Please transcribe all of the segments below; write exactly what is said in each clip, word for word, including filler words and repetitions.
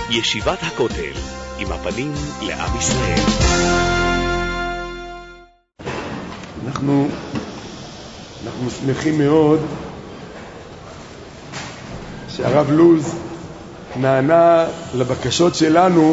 ישיבת הכותל, עם הפנים לעם ישראל. אנחנו, אנחנו שמחים מאוד שהרב לוז נענה לבקשות שלנו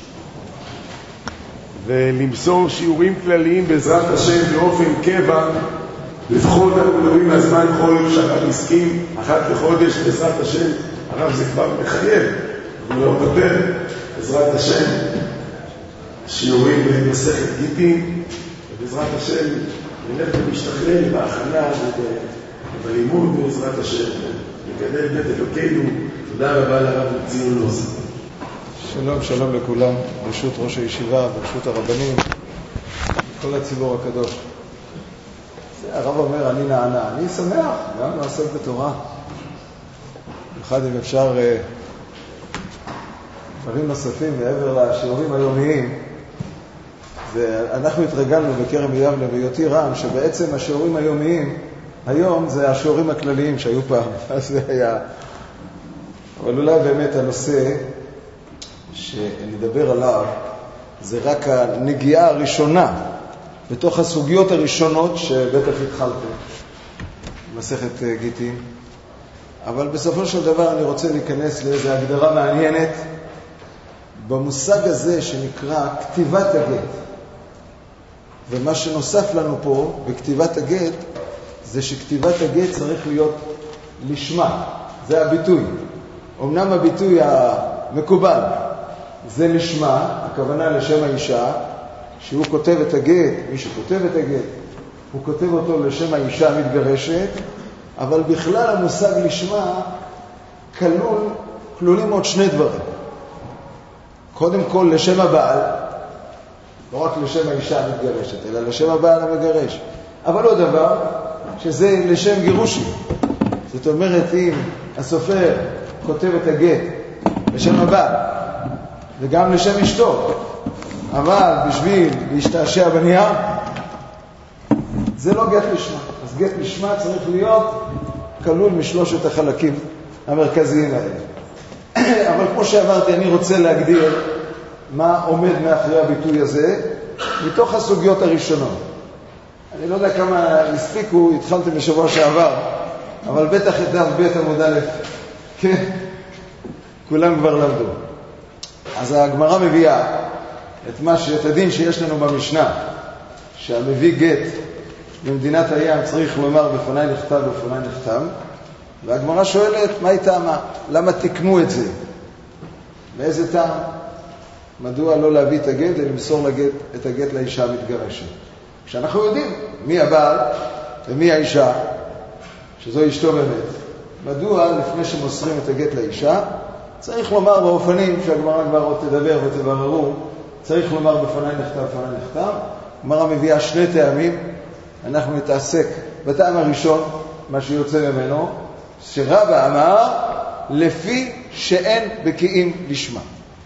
ולמסור שיעורים כלליים בעזרת השם באופן קבע, לפחות אנחנו מדברים מהזמן חול שהרב הסכים אחת לחודש בעזרת השם. הרב זה כבר מחייב, הוא לא מדבר בעזרת השם שיעורים במסכת גיטין, ובעזרת השם נלך ומשתכלל בהכנה ובלימוד בעזרת השם וגדל בית אלוקינו. תודה רבה לרב ציון לוז. שלום שלום לכולם, ברשות ראש הישיבה, ברשות הרבנים, כל הציבור הקדוש. הרב אומר אני נענה, אני שמח גם לעסוק בתורה, במיוחד אם אפשר דברים נוספים מעבר לשיעורים היומיים. ואנחנו התרגלנו בכרם יבנה בהיותי רם שבעצם השיעורים היומיים היום זה השיעורים הכלליים שהיו פעם, אז זה היה. אבל אולי באמת הנושא שנדבר עליו זה רק הנגיעה הראשונה בתוך הסוגיות הראשונות שבטח התחלתם במסכת גיטין. אבל בסופו של דבר אני רוצה להיכנס לאיזו הגדרה מעניינת במושג הזה שנקרא כתיבת הגט. ומה שנוסף לנו פה בכתיבת הגט זה שכתיבת הגט צריך להיות לשמה, זה הביטוי. אמנם הביטוי המקובל זה לשמה, הכוונה לשם האישה, שהוא כותב את הגט, מי שכותב את הגט, הוא כותב אותו לשם האישה המתגרשת, אבל בכלל המושג לשמה כלול, כלולים עוד שני דברים. קודם כל לשם הבעל, לא רק לשם האישה המתגרשת, אלא לשם הבעל המגרש. אבל עוד דבר, שזה לשם גירושים. זאת אומרת, אם הסופר כותב את הגט לשם הבעל, וגם לשם אשתו, אבל בשביל להשתעשע בנייר, זה לא גט לשמה. אז גט לשמה צריך להיות כלול משלושת החלקים המרכזיים האלה. אבל כמו שאמרתי, אני רוצה להגדיר מה עומד מאחורי הביטוי הזה, מתוך הסוגיות הראשונות. אני לא יודע כמה הספיקו, התחלתם בשבוע שעבר, אבל בטח את דף בית עמוד א', כן, כולם כבר למדו. אז הגמרא מביאה את מה שאת הדין שיש לנו במשנה, שהמביא גט במדינת הים צריך לומר בפני נכתב ובפני נחתם, והגמרא שואלת מה היא טעמה, למה תקנו את זה, מאיזה טעם, מדוע לא להביא את הגט ולמסור לגט, את הגט לאישה המתגרשת. כשאנחנו יודעים מי הבעל ומי האישה, שזו אשתו באמת, מדוע לפני שמוסרים את הגט לאישה צריך לומר באופנים שהגמרא כבר עוד תדבר ותבררו, צריך לומר בפני נכתב בפני נחתם. הגמרא מביאה שני טעמים, אנחנו נתעסק בטעם הראשון, מה שיוצא ממנו, שרבא אמר לפי שאין בקיאים לשמה.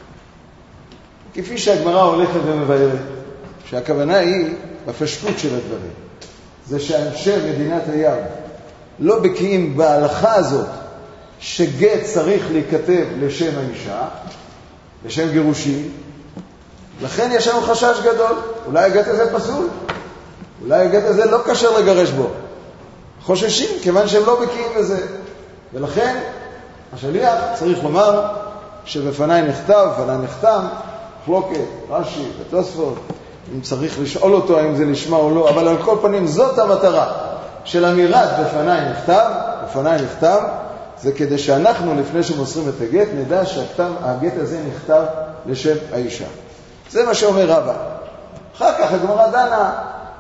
כפי שהגמרא הולכת ומבארת, שהכוונה היא בפשטות של הדברים, זה שאנשי מדינת הים לא בקיאים בהלכה הזאת שגט צריך להיכתב לשם האישה, לשם גירושים, לכן יש לנו חשש גדול, אולי הגט הזה פסול, אולי הגט הזה לא קשר לגרש בו, חוששים כיוון שהם לא בקיאים בזה, ולכן השליח צריך לומר שבפני נכתב, בפני נחתם, חלוקת, רש"י ותוספות, אם צריך לשאול אותו האם זה לשמה או לא, אבל על כל פנים זאת המטרה של אמירת בפני נכתב, בפני נכתב, זה כדי שאנחנו לפני שמוסרים את הגט נדע שהגט הזה נכתב לשם האישה. זה מה שאומר רבא. אחר כך הגמרא דנה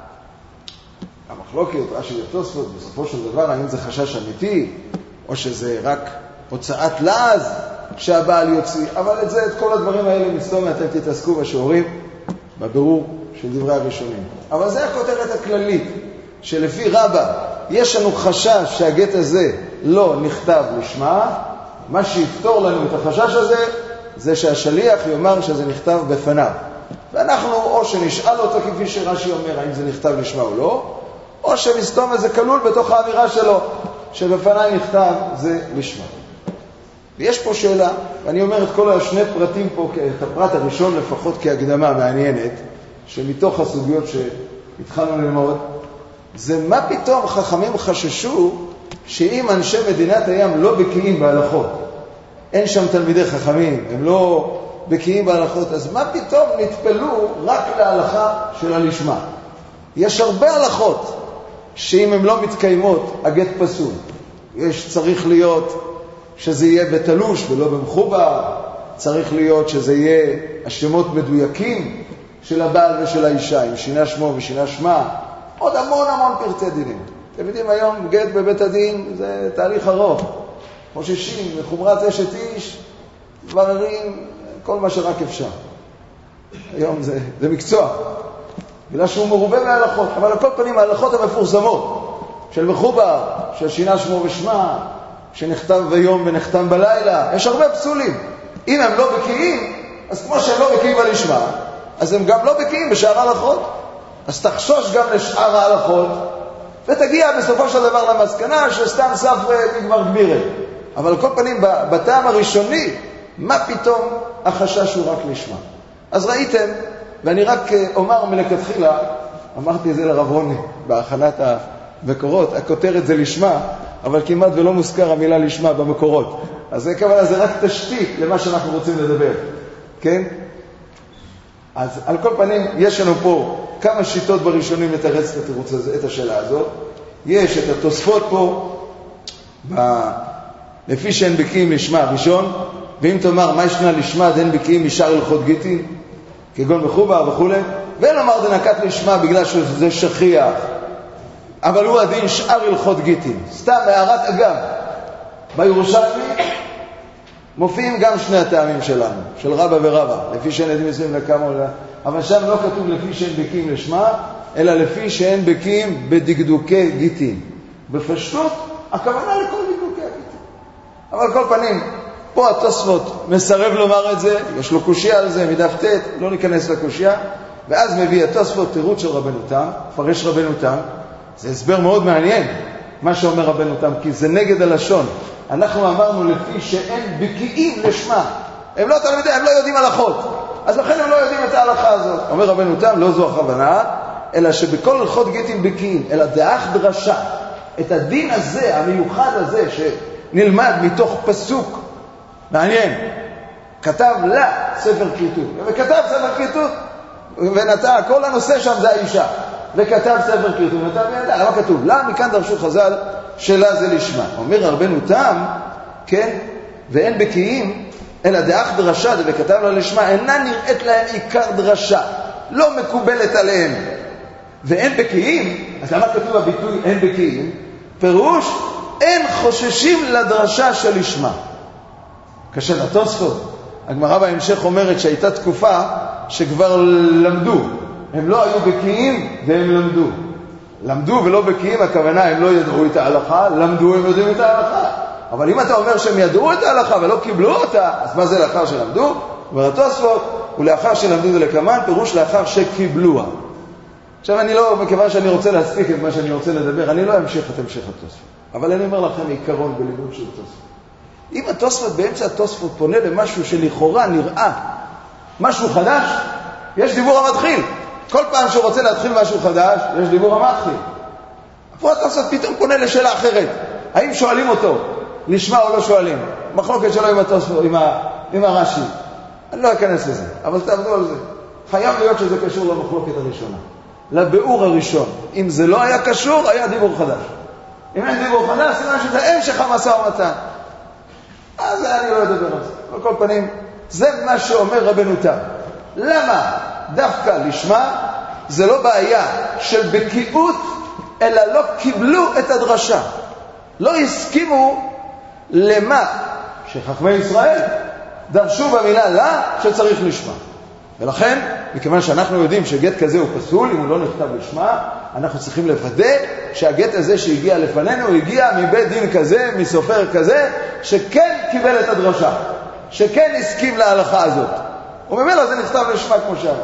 המחלוקת, רש"י ותוספות, בסופו של דבר האם זה חשש אמיתי או שזה רק הוצאת לעז שהבעל יוציא, אבל את זה, את כל הדברים האלה מסתום אתם תתעסקו בשיעורים בבירור של דברי הראשונים. אבל זה הכותרת הכללית שלפי רבא יש לנו חשש שהגט הזה לא נכתב לשמה, מה שיפתור לנו את החשש הזה זה שהשליח יאמר שזה נכתב בפניו, ואנחנו או שנשאל אותו כפי שרש"י אומר האם זה נכתב לשמה או לא, או שמסתום איזה כלול בתוך האמירה שלו שבפניי נכתב זה לשמה. ויש פה שאלה, ואני אומר את כל השני פרטים פה, את הפרט הראשון לפחות כהקדמה מעניינת, שמתוך הסוגיות שהתחלנו ללמוד, זה מה פתאום חכמים חששו שאם אנשי מדינת הים לא בקיאים בהלכות, אין שם תלמידי חכמים, הם לא בקיאים בהלכות, אז מה פתאום נטפלו רק להלכה של הלשמה? יש הרבה הלכות שאם הן לא מתקיימות, הגט פסול. יש, צריך להיות שזה יהיה בתלוש ולא במחובר, צריך להיות שזה יהיה השמות מדויקים של הבעל ושל האישה, עם שינה שמו ושינה שמה, עוד המון המון פרטי דינים. אתם יודעים, היום גט בבית הדין זה תהליך ארוך, חוששים, מחומרת אשת איש, דברים, כל מה שרק אפשר. היום זה, זה מקצוע, בגלל שהוא מרובה בהלכות, אבל על כל פנים ההלכות המפורסמות, של מחובר, של שינה שמו ושמה, שנכתב ביום ונחתם בלילה, יש הרבה פסולים. אם הם לא בקיאים, אז כמו שהם לא בקיאים בלשמה, אז הם גם לא בקיאים בשאר ההלכות. אז תחשוש גם לשאר ההלכות, ותגיע בסופו של דבר למסקנה שסתם ספר נגמר גבירה. אבל על כל פנים, בטעם הראשוני, מה פתאום החשש הוא רק לשמה? אז ראיתם, ואני רק אומר מלכתחילה, אמרתי את זה לרב רוני, בהכנת המקורות, הכותרת זה לשמה, אבל כמעט ולא מוזכר המילה לשמה במקורות. אז זה כמובן, זה רק תשתית למה שאנחנו רוצים לדבר. כן? אז על כל פנים, יש לנו פה כמה שיטות בראשונים לתרץ את התירוץ הזה, את השאלה הזאת. יש את התוספות פה, ב... לפי שאין בקיאים לשמה הראשון, ואם תאמר מה ישנה לשמה דין בקיאים משאר הלכות גיטין, כגון מחובר וכו', ולומר דנקת לשמה בגלל שזה שכיח, אבל הוא הדין שאר הלכות גיטין. סתם הערת אגב, בירושלמי מופיעים גם שני הטעמים שלנו, של רבא ורבא, לפי שאין עדים מסוים לכמה עולה, אבל שם לא כתוב לפי שאין בקיאים לשמה, אלא לפי שאין בקיאים בדקדוקי גיטין. בפשטות, הכוונה לכל דקדוקי הגיטין. אבל כל פנים, פה התוספות מסרב לומר את זה, יש לו קושיה על זה, מדף ת', לא ניכנס לקושיה, ואז מביא התוספות תירוץ של רבנו תם, פרש רבנו תם, זה הסבר מאוד מעניין, מה שאומר רבנו תם, כי זה נגד הלשון. אנחנו אמרנו לפי שאין בקיאים לשמה, הם לא תלמידי, הם לא יודעים הלכות, אז לכן הם לא יודעים את ההלכה הזאת. אומר רבנו תם, לא זו הכוונה, אלא שבכל הלכות גיטין בקיאים, אלא דאח דרשה, את הדין הזה, המיוחד הזה, שנלמד מתוך פסוק, מעניין, כתב לה ספר כריתות, וכתב ספר כריתות, ונתן, כל הנושא שם זה האישה, וכתב ספר כריתות, ונתן וידע, למה כתוב? לה מכאן דרשו חז"ל, שלה זה לשמה. אומר רבנו תם, כן, ואין בקיאים, אלא דאח דרשה, וכתב לה לשמה, אינה נראית להם עיקר דרשה, לא מקובלת עליהם. ואין בקיאים, אז למה כתוב הביטוי אין בקיאים? פירוש, אין חוששים לדרשה של לשמה. קשה לתוספות. הגמרא בהמשך אומרת שהייתה תקופה שכבר למדו. הם לא היו בקיאים והם למדו. למדו ולא בקיאים, הכוונה הם לא ידעו את ההלכה, למדו הם יודעים את ההלכה. אבל אם אתה אומר שהם ידעו את ההלכה ולא קיבלו אותה, אז מה זה לאחר שלמדו? אומר התוספות, ולאחר שלמדו לקמן, פירוש לאחר שקיבלוה. עכשיו אני לא, מכיוון שאני רוצה להספיק את מה שאני רוצה לדבר, אני לא אמשיך את המשך התוספות. אבל אני אומר לכם עיקרון בלימוד של תוספות. אם התוספות באמצע התוספות פונה למשהו שלכאורה נראה משהו חדש, יש דיבור המתחיל. כל פעם שהוא רוצה להתחיל משהו חדש, יש דיבור המתחיל. פה התוספות פתאום פונה לשאלה אחרת. האם שואלים אותו לשמה או לא שואלים? מחלוקת שלו עם התוספות, עם, ה, עם הרש"י. אני לא אכנס לזה, אבל תעבדו על זה. חייב להיות שזה קשור למחלוקת הראשונה. לביאור הראשון. אם זה לא היה קשור, היה דיבור חדש. אם אין דיבור חדש, סימן שזה המשך המשא ומתן. אז אני לא אדבר על זה. על כל פנים, זה מה שאומר רבנו תם. למה דווקא לשמה זה לא בעיה של בקיאות, אלא לא קיבלו את הדרשה. לא הסכימו למה שחכמי ישראל דרשו במילה לה שצריך לשמה. ולכן, מכיוון שאנחנו יודעים שגט כזה הוא פסול, אם הוא לא נכתב לשמה, אנחנו צריכים לוודא שהגט הזה שהגיע לפנינו, הגיע מבית דין כזה, מסופר כזה, שכן קיבל את הדרשה, שכן הסכים להלכה הזאת. וממילא זה נכתב לשמה כמו שאמר.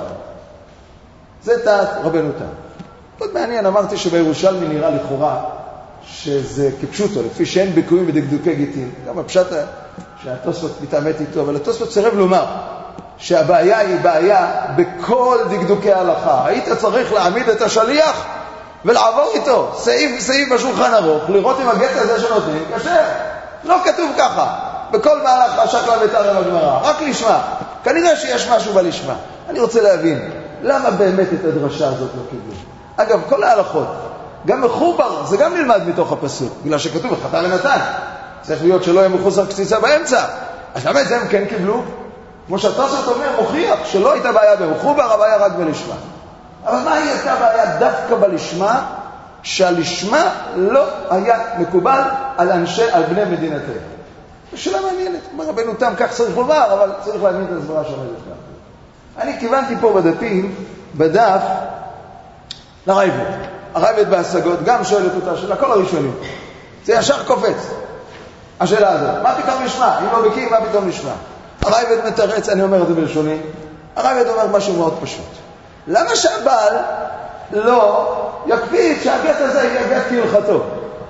זה תעת רבנו תם. מאוד מעניין, אמרתי שבירושלמי נראה לכאורה שזה כפשוטו, לפי שאין בקיאים בדקדוקי גיטין. גם הפשט שהתוספות מתעמת איתו, אבל התוספות סירב לומר שהבעיה היא בעיה בכל דקדוקי ההלכה. היית צריך להעמיד את השליח ולעבור איתו, סעיף סעיף בשולחן ערוך, לראות אם הגט הזה שנותנים, כשר. לא כתוב ככה, בכל מהלך השקלה ותרם הגמרא, רק לשמה. כנראה שיש משהו בלשמה. אני רוצה להבין, למה באמת את הדרשה הזאת לא קיבלו? אגב, כל ההלכות, גם מחובר, זה גם נלמד מתוך הפסוק, בגלל שכתוב וחתן ונתן. צריך להיות שלא יהיה מחוסר קציצה באמצע. אז למה את זה הם כן קיבלו? כמו שהתוספות אומר, מוכיח שלא הייתה בעיה במחובר, הבעיה רק בלשמה. אבל מה הייתה בעיה דווקא בלשמה? שהלשמה לא היה מקובל על אנשי, על בני מדינתנו. שאלה מעניינת. רבנו תם, כך צריך לומר, אבל צריך להבין את הסברה שעומדת כאן. אני כיוונתי פה בדפים, בדף, לרייבד. הרייבד בהשגות, גם שואלת אותה שאלה, כל הראשונים. זה ישר קופץ. השאלה הזאת, מה פתאום נשמע? אם לא בקיא, מה פתאום נשמע? הרייבד מתרץ, אני אומר את זה בלשוני, הרייבד אומר משהו מאוד פשוט. למה שהבעל לא יקפיד שהגט הזה יהיה גט כהלכתו?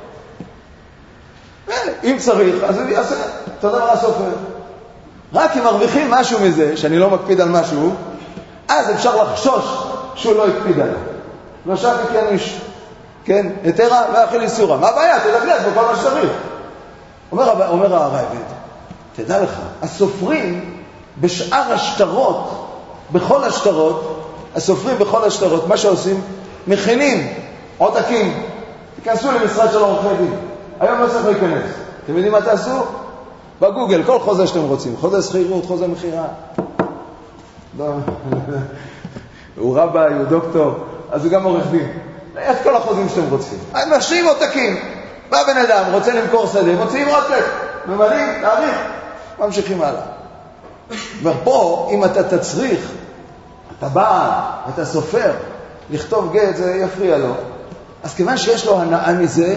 אם צריך, אז הוא יעשה, תודה רבה סופר. רק אם מרוויחים משהו מזה, שאני לא מקפיד על משהו, אז אפשר לחשוש שהוא לא יקפיד עליו. לא שפי כן איש, כן, יתרה ואכיל איסורה. מה הבעיה? תדגלס בכל מה שצריך. אומר, אומר הרייבד, תדע לך, הסופרים בשאר השטרות, בכל השטרות, הסופרים בכל השטרות, מה שעושים, מכינים עותקים, תיכנסו למשרד של עורכי דין. היום לא צריך להיכנס. אתם יודעים מה תעשו? בגוגל, כל חוזה שאתם רוצים. חוזה שכירות, חוזה מחירה. הוא רבי, הוא דוקטור, אז הוא גם עורך דין. את כל החוזים שאתם רוצים. הם משאים עותקים. בא בן אדם, רוצה למכור שדה, מוציאים עותק. ממלאים, תאריך. ממשיכים הלאה. ופה, אם אתה תצריך, אתה בעל, אתה סופר, לכתוב גט, זה יפריע לו. אז כיוון שיש לו הנאה מזה,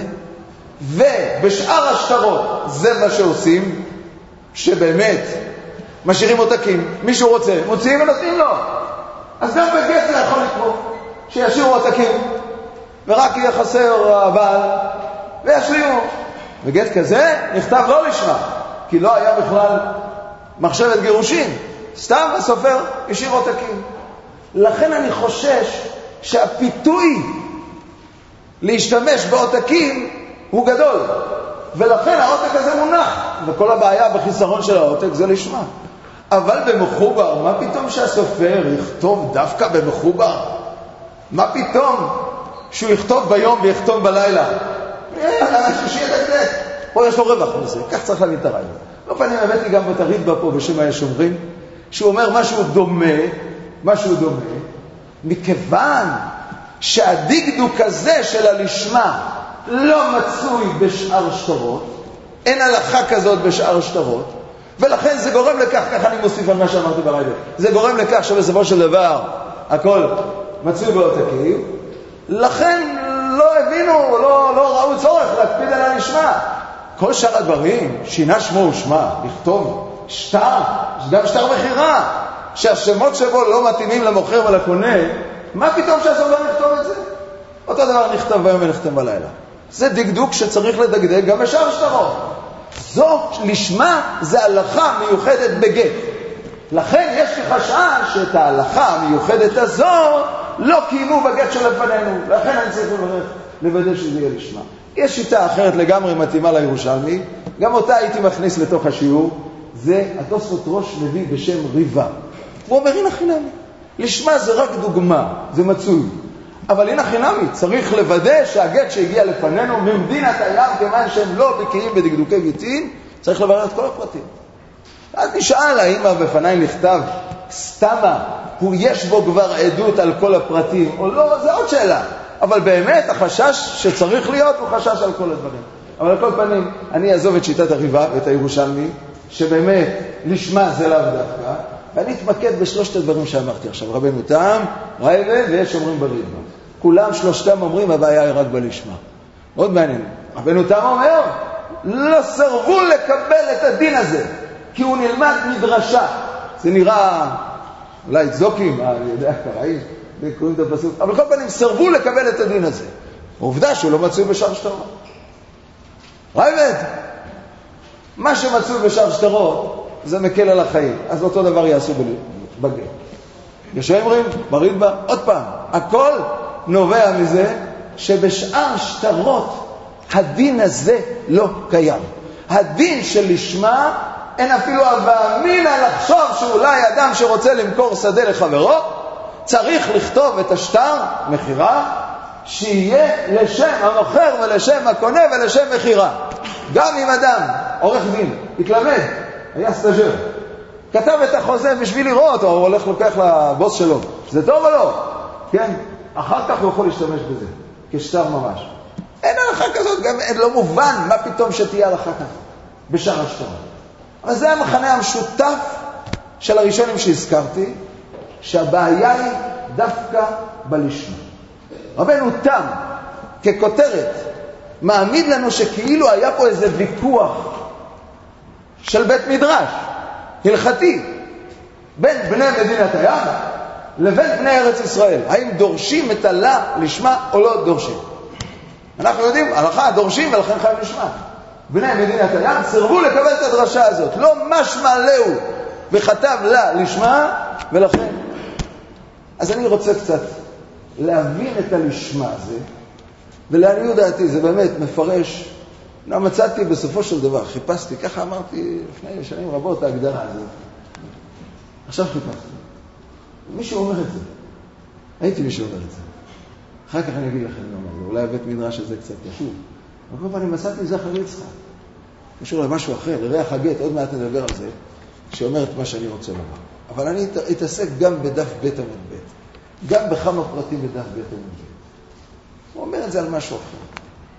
ובשאר השטרות זה מה שעושים, שבאמת משאירים עותקים, מישהו רוצה, מוציאים ונותנים לו. אז גם בגט זה יכול לקרוא, שישאירו עותקים, ורק יהיה חסר הבעל, וישלימו. בגט כזה נכתב לא לשמה, כי לא היה בכלל מחשבת גירושין, סתם הסופר השאיר עותקים. לכן אני חושש שהפיתוי להשתמש בעותקים הוא גדול, ולכן העותק הזה מונח, וכל הבעיה בחיסרון של העותק זה לשמה. אבל במחובר, מה פתאום שהסופר יכתוב דווקא במחובר? מה פתאום שהוא יכתוב ביום ויכתוב בלילה? שיהיה דקדק. פה יש לו רווח מזה, כך צריך להבין את הרעיון. לא פעמים הבאתי גם את הרידב"א פה בשם היש אומרים, שהוא אומר משהו דומה, משהו דומה, מכיוון שהדקדוק הזה של הלשמה לא מצוי בשאר שטרות, אין הלכה כזאת בשאר שטרות, ולכן זה גורם לכך, ככה אני מוסיף על מה שאמרתי ברייבד, זה גורם לכך שבסופו של דבר הכל מצוי בעותקים, לכן לא הבינו, לא, לא ראו צורך להקפיד על הלשמה. כל שאר הדברים, שינה שמו ושמה, לכתוב שטר, גם שטר מחירה, שהשמות שבו לא מתאימים למוכר ולקונה, מה פתאום שהסוף לא נכתוב את זה? אותו דבר נכתב ביום ונכתב בלילה. זה דקדוק שצריך לדקדק גם בשאר שטרות. זו לשמה זה הלכה מיוחדת בגט. לכן יש לי חשש שאת ההלכה המיוחדת הזו לא קיימו בגט שלפנינו. לכן אני צריך לברך, לוודא שזה יהיה לשמה. יש שיטה אחרת לגמרי מתאימה לירושלמי, גם אותה הייתי מכניס לתוך השיעור, זה התוספות ראש מביא בשם ריבה. הוא אומר, הנה חינמי. לשמה זה רק דוגמה, זה מצוי. אבל הנה חינמי, צריך לוודא שהגט שהגיע לפנינו ממדינת הים, כיוון שהם לא בקיאים בדקדוקי גיטין, צריך לברר את כל הפרטים. אז נשאל האם בפני נכתב סתמה, הוא יש בו כבר עדות על כל הפרטים, או לא, זה עוד שאלה. אבל באמת החשש שצריך להיות הוא חשש על כל הדברים. אבל על כל פנים, אני אעזוב את שיטת הריבה ואת הירושלמי, שבאמת לשמה זה לאו דווקא, ואני אתמקד בשלושת הדברים שאמרתי עכשיו, רבנו תם, רייבד ויש אומרים ברידב"א. כולם שלושתם אומרים הבעיה היא רק בלשמה. מאוד מעניין. רבנו תם אומר, לא סרבו לקבל את הדין הזה, כי הוא נלמד מדרשה. זה נראה, אולי זוקים, אני יודע, קראי, קוראים את הפסוק, אבל כל פנים סרבו לקבל את הדין הזה. העובדה שהוא לא מצוי בשאר שטרות. רייבד, מה שמצוי בשאר שטרות, זה מקל על החיים. אז אותו דבר יעשו בגט. ישאומרים, ברידב"א, עוד פעם, הכל נובע מזה שבשאר שטרות הדין הזה לא קיים. הדין שלשמה אין אפילו הווה אמינא לחשוב שאולי אדם שרוצה למכור שדה לחברו צריך לכתוב את השטר מחירה שיהיה לשם המוכר ולשם הקונה ולשם מחירה. גם אם אדם, עורך דין, התלמד, היה סטאז'ר, כתב את החוזה בשביל לראות, או הוא הולך לוקח לבוס שלו, זה טוב או לא? כן, אחר כך הוא יכול להשתמש בזה, כשטר ממש. אין הלכה כזאת, גם אין לא מובן מה פתאום שתהיה הלכה כזאת, בשאר השטר. אבל זה המחנה המשותף של הראשונים שהזכרתי, שהבעיה היא דווקא בלשמה. רבנו תם, ככותרת, מעמיד לנו שכאילו היה פה איזה ויכוח של בית מדרש, הלכתי, בין בני מדינת הים לבין בני ארץ ישראל. האם דורשים את הלה לשמה או לא דורשים? אנחנו יודעים, הלכה דורשים ולכן חייב לשמה. בני מדינת הים סירבו לקבל את הדרשה הזאת. לא משמע להו וכתב לה לשמה ולכן. אז אני רוצה קצת להבין את הלשמה הזה, ולעניות דעתי זה באמת מפרש. לא מצאתי בסופו של דבר, חיפשתי, ככה אמרתי לפני שנים רבות ההגדרה הזאת. עכשיו חיפשתי. מישהו אומר את זה. הייתי מישהו אומר את זה. אחר כך אני אגיד לכם לא אומר זה. אולי הבית מדרש הזה קצת קשור. אבל כל פעם אני מצאתי זכר יצחק. קשור למשהו אחר, לריח הגט, עוד מעט נדבר על זה, שאומר את מה שאני רוצה לומר. אבל אני אתעסק גם בדף בית עמוד בית. גם בכמה פרטים בדף בית עמוד בית. הוא אומר את זה על משהו אחר.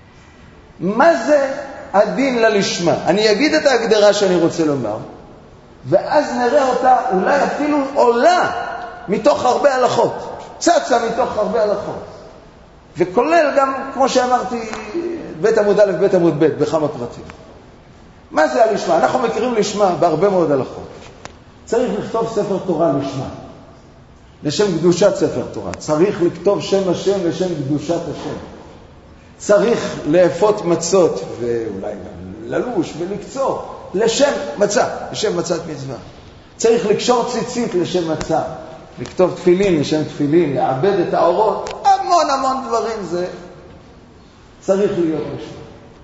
מה זה הדין ללשמה? אני אגיד את ההגדרה שאני רוצה לומר, ואז נראה אותה אולי אפילו עולה מתוך הרבה הלכות. צצה מתוך הרבה הלכות. וכולל גם, כמו שאמרתי, בית עמוד א', בית עמוד ב', בכמה פרטים. מה זה הלשמה? אנחנו מכירים לשמה בהרבה מאוד הלכות. צריך לכתוב ספר תורה לשמה. לשם קדושת ספר תורה. צריך לכתוב שם השם לשם קדושת השם. צריך לאפות מצות, ואולי גם ללוש ולקצור, לשם מצה, לשם מצת מצווה. צריך לקשור ציצית לשם מצה. לכתוב תפילין לשם תפילין, לעבד את האורות. המון המון דברים זה צריך להיות לשמה.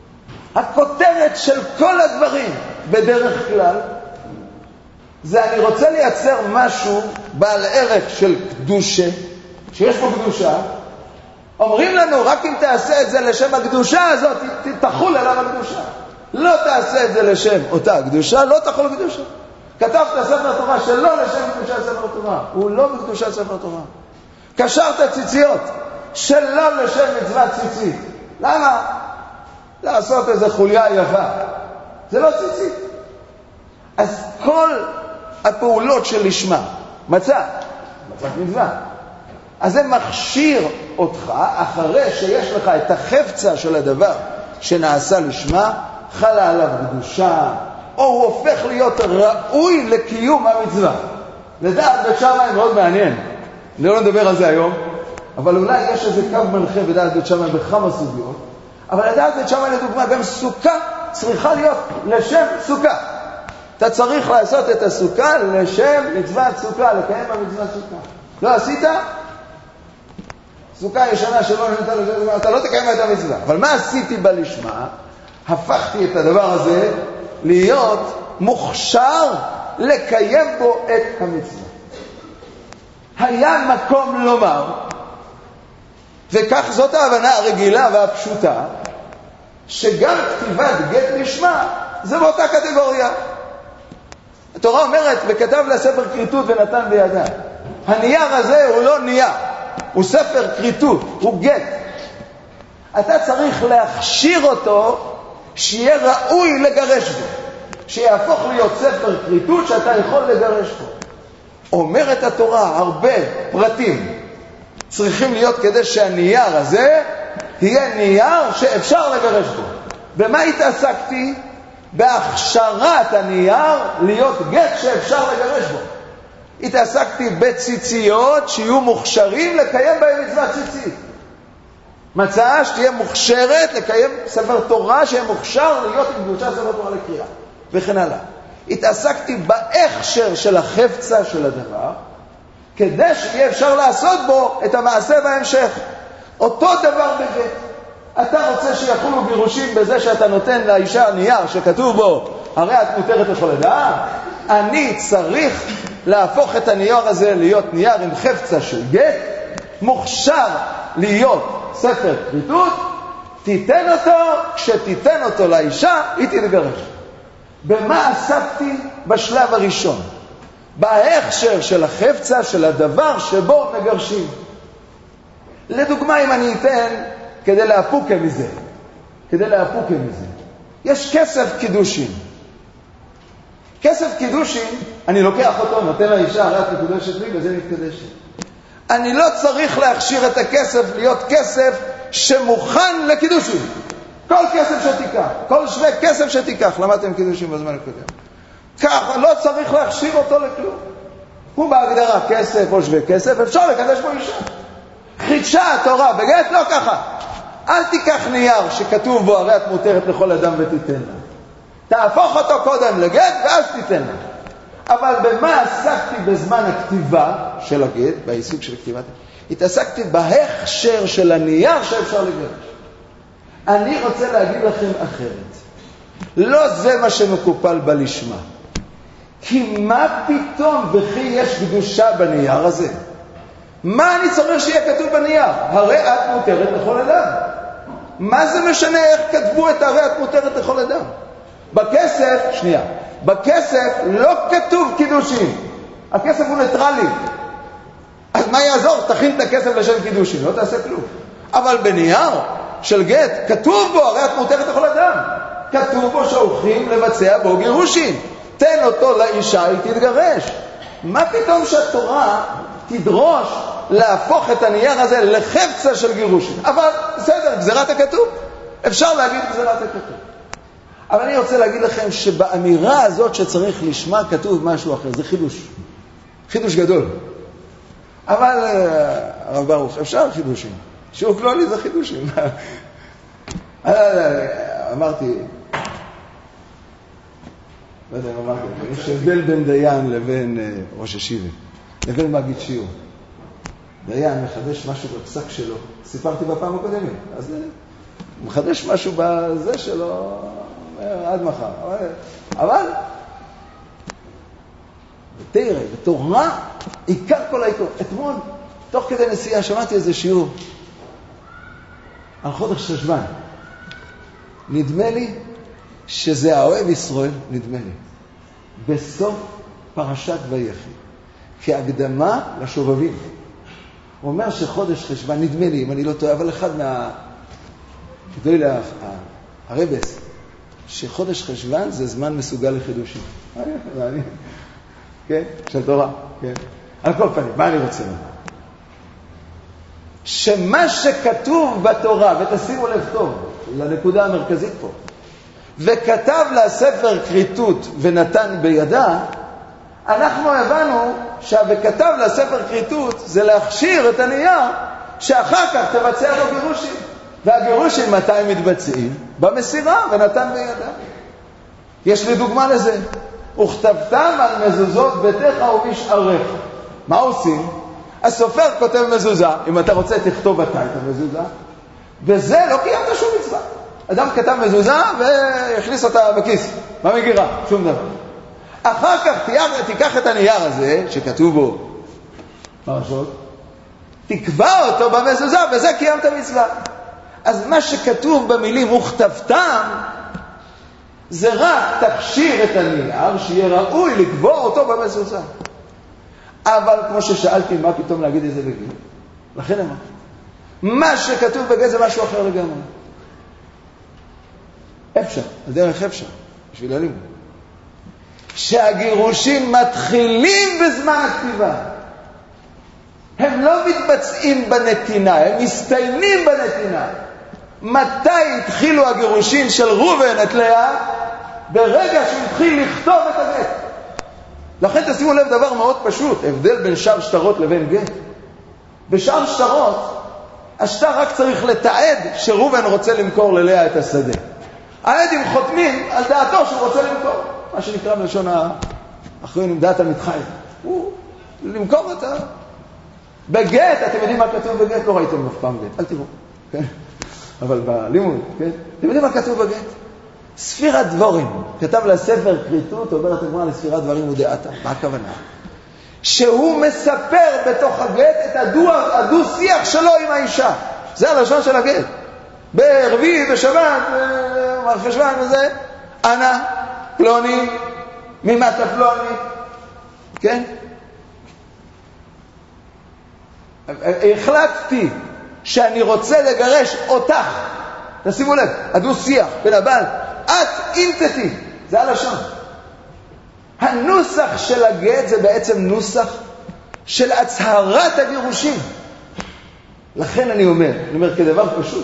הכותרת של כל הדברים בדרך כלל זה אני רוצה לייצר משהו בעל ערך של קדושה, שיש פה קדושה. אומרים לנו רק אם תעשה את זה לשם הקדושה הזאת תחול עליו הקדושה. לא תעשה את זה לשם אותה הקדושה, לא תחול קדושה. כתבת ספר תורה שלא לשם קדושת ספר תורה, הוא לא בקדושת ספר תורה. קשרת ציציות שלא לשם מצוות ציצית. למה? לעשות איזה חוליה יפה. זה לא ציצית. אז כל הפעולות של לשמה, מצה, מצת מצווה, אז זה מכשיר אותך אחרי שיש לך את החפצה של הדבר שנעשה לשמה, חלה עליו קדושה, או הוא הופך להיות ראוי לקיום המצווה. לדעת בית שמאי מאוד מעניין. אני לא נדבר על זה היום, אבל אולי יש איזה קו מנחה בדעת בית שמאי בכמה סוגיות. אבל לדעת בית שמאי לדוגמה, גם סוכה צריכה להיות לשם סוכה. אתה צריך לעשות את הסוכה לשם מצוות סוכה, לקיים במצוות סוכה. לא עשית? סוכה ישנה שלא נתן לשם, אתה לא תקיים את המצווה. אבל מה עשיתי בלשמה? הפכתי את הדבר הזה להיות מוכשר לקיים בו את המצווה. היה מקום לומר, וכך זאת ההבנה הרגילה והפשוטה, שגם כתיבת גט לשמה זה באותה קטגוריה. התורה אומרת, וכתב לה ספר כריתות ונתן בידה. הנייר הזה הוא לא נייר, הוא ספר כריתות, הוא גט. אתה צריך להכשיר אותו שיהיה ראוי לגרש בו, שיהפוך להיות ספר כריתות שאתה יכול לגרש בו. אומרת התורה הרבה פרטים צריכים להיות כדי שהנייר הזה יהיה נייר שאפשר לגרש בו. במה התעסקתי? בהכשרת הנייר להיות גט שאפשר לגרש בו. התעסקתי בציציות שיהיו מוכשרים לקיים בהם מצוות ציצית. מצאה שתהיה מוכשרת לקיים ספר תורה שיהיה מוכשר להיות עם קדושת ספר תורה לקריאה. וכן הלאה. התעסקתי בהכשר של החפצה של הדבר, כדי שיהיה אפשר לעשות בו את המעשה בהמשך. אותו דבר בגט. אתה רוצה שיחולו גירושים בזה שאתה נותן לאישה נייר שכתוב בו, הרי את מותרת לכל אדם? אני צריך להפוך את הנייר הזה להיות נייר עם חפצה של גט, מוכשר להיות ספר כריתות, תיתן אותו, כשתיתן אותו לאישה, היא תתגרש. במה עסקתי בשלב הראשון? בהכשר של החפצה של הדבר שבו מגרשים. לדוגמה, אם אני אתן כדי להפוקה מזה, כדי להפוקה מזה, יש כסף קידושין. כסף קידושין, אני לוקח אותו, נותן לאישה, הרי את מקודשת לי, וזה מתקדשת. אני לא צריך להכשיר את הכסף להיות כסף שמוכן לקידושין. כל כסף שתיקח, כל שווה כסף שתיקח, למדתם קידושין בזמן הקודם. ככה, לא צריך להכשיר אותו לכלום. הוא בהגדרה כסף או שווה כסף, אפשר לקדש בו אישה. חידשה התורה בגט, לא ככה. אל תיקח נייר שכתוב בו, הרי את מותרת לכל אדם ותיתן לה. תהפוך אותו קודם לגט ואז תיתן לה. אבל במה עסקתי בזמן הכתיבה של הגט, בעיסוק של כתיבת? התעסקתי בהכשר של הנייר שאפשר לגרש. אני רוצה להגיד לכם אחרת. לא זה מה שמקופל בלשמה. כי מה פתאום וכי יש קדושה בנייר הזה? מה אני צריך שיהיה כתוב בנייר? הרי את מותרת לכל אדם. מה זה משנה איך כתבו את הרי את מותרת לכל אדם? בכסף, שנייה, בכסף לא כתוב קידושין. הכסף הוא ניטרלי. אז מה יעזור? תכין את הכסף לשם קידושין, לא תעשה כלום. אבל בנייר של גט כתוב בו, הרי את מותרת לכל אדם. כתוב בו שהולכים לבצע בו גירושין. תן אותו לאישה, היא תתגרש. מה פתאום שהתורה תדרוש להפוך את הנייר הזה לחפצה של גירושין? אבל בסדר, גזירת הכתוב. אפשר להגיד גזירת הכתוב. אבל אני רוצה להגיד לכם שבאמירה הזאת שצריך לשמה כתוב משהו אחר. זה חידוש. חידוש גדול. אבל, הרב ברוך, אפשר חידושים. שוב לא לי זה חידושים. אמרתי, לא יודע, אמרתי, יש הבדל בין דיין לבין ראש השיבה, לבין מגיד שיעור. דיין מחדש משהו בפסק שלו, סיפרתי בפעם הקודמת, אז הוא מחדש משהו בזה שלו, עד מחר. אבל, בתרא, בתורה, עיקר כל העיקר. אתמול, תוך כדי נסיעה, שמעתי איזה שיעור על חודש חשבן. נדמה לי שזה האוהב ישראל, נדמה לי, בסוף פרשת ויחי, כהקדמה לשובבים. הוא אומר שחודש חשבן, נדמה לי, אם אני לא טועה, אבל אחד מה... כדאי לה... הרבס, שחודש חשבן זה זמן מסוגל לחידושים. מעניין. כן? של תורה. כן? על כל פנים, מה אני רוצה לומר? שמה שכתוב בתורה, ותשימו לב טוב, לנקודה המרכזית פה, וכתב לה ספר כריתות ונתן בידה, אנחנו הבנו שהכתב לה ספר כריתות זה להכשיר את הנייר שאחר כך תבצע לו גירושים. והגירושים מתי מתבצעים? במסירה ונתן בידה. יש לי דוגמה לזה. וכתבתם על מזוזות ביתך ובשעריך. מה עושים? הסופר כותב מזוזה, אם אתה רוצה תכתוב אתה את המזוזה, וזה לא קיימת שום מצווה. אדם כתב מזוזה והכניס אותה בכיס, במגירה, שום דבר. אחר כך תיקח את הנייר הזה, שכתוב בו פרשות, תקבע אותו במזוזה, וזה קיימת מצווה. אז מה שכתוב במילים וכתבתם, זה רק תכשיר את הנייר, שיהיה ראוי לקבוע אותו במזוזה. אבל כמו ששאלתי, מה פתאום להגיד את זה בגט? לכן אמר, מה שכתוב בגט זה משהו אחר לגמרי. אפשר, הדרך אפשר, בשביל הלימוד. שהגירושים מתחילים בזמן הכתיבה. הם לא מתבצעים בנתינה, הם מסתיימים בנתינה. מתי התחילו הגירושים של ראובן את לאה? ברגע שהוא התחיל לכתוב את הגט. לכן תשימו לב דבר מאוד פשוט, הבדל בין שאר שטרות לבין גט. בשאר שטרות, השטר רק צריך לתעד שראובן רוצה למכור ללאה את השדה. העדים חותמים על דעתו שהוא רוצה למכור. מה שנקרא בלשון האחרונים, עם דעת המתחיים. הוא למכור אותה. בגט, אתם יודעים מה כתוב בגט? לא ראיתם אף פעם גט, אל תראו. כן? אבל בלימוד, כן? אתם יודעים מה כתוב בגט? ספירת דבורים. כתב לספר כריתות, אומרת הגמרא לספירת דברים ודעתה. מה הכוונה? שהוא מספר בתוך הגט את הדו, הדו שיח שלו עם האישה. זה הלשון של הגט. ברביעי, בשבת, מרחשוון וזה, אנא, פלוני, ממטה פלוני. כן? החלטתי שאני רוצה לגרש אותך. תשימו לב, הדו שיח בין הבעל. את אינטתי. זה הלשון. הנוסח של הגט זה בעצם נוסח של הצהרת הגירושים. לכן אני אומר, אני אומר כדבר פשוט,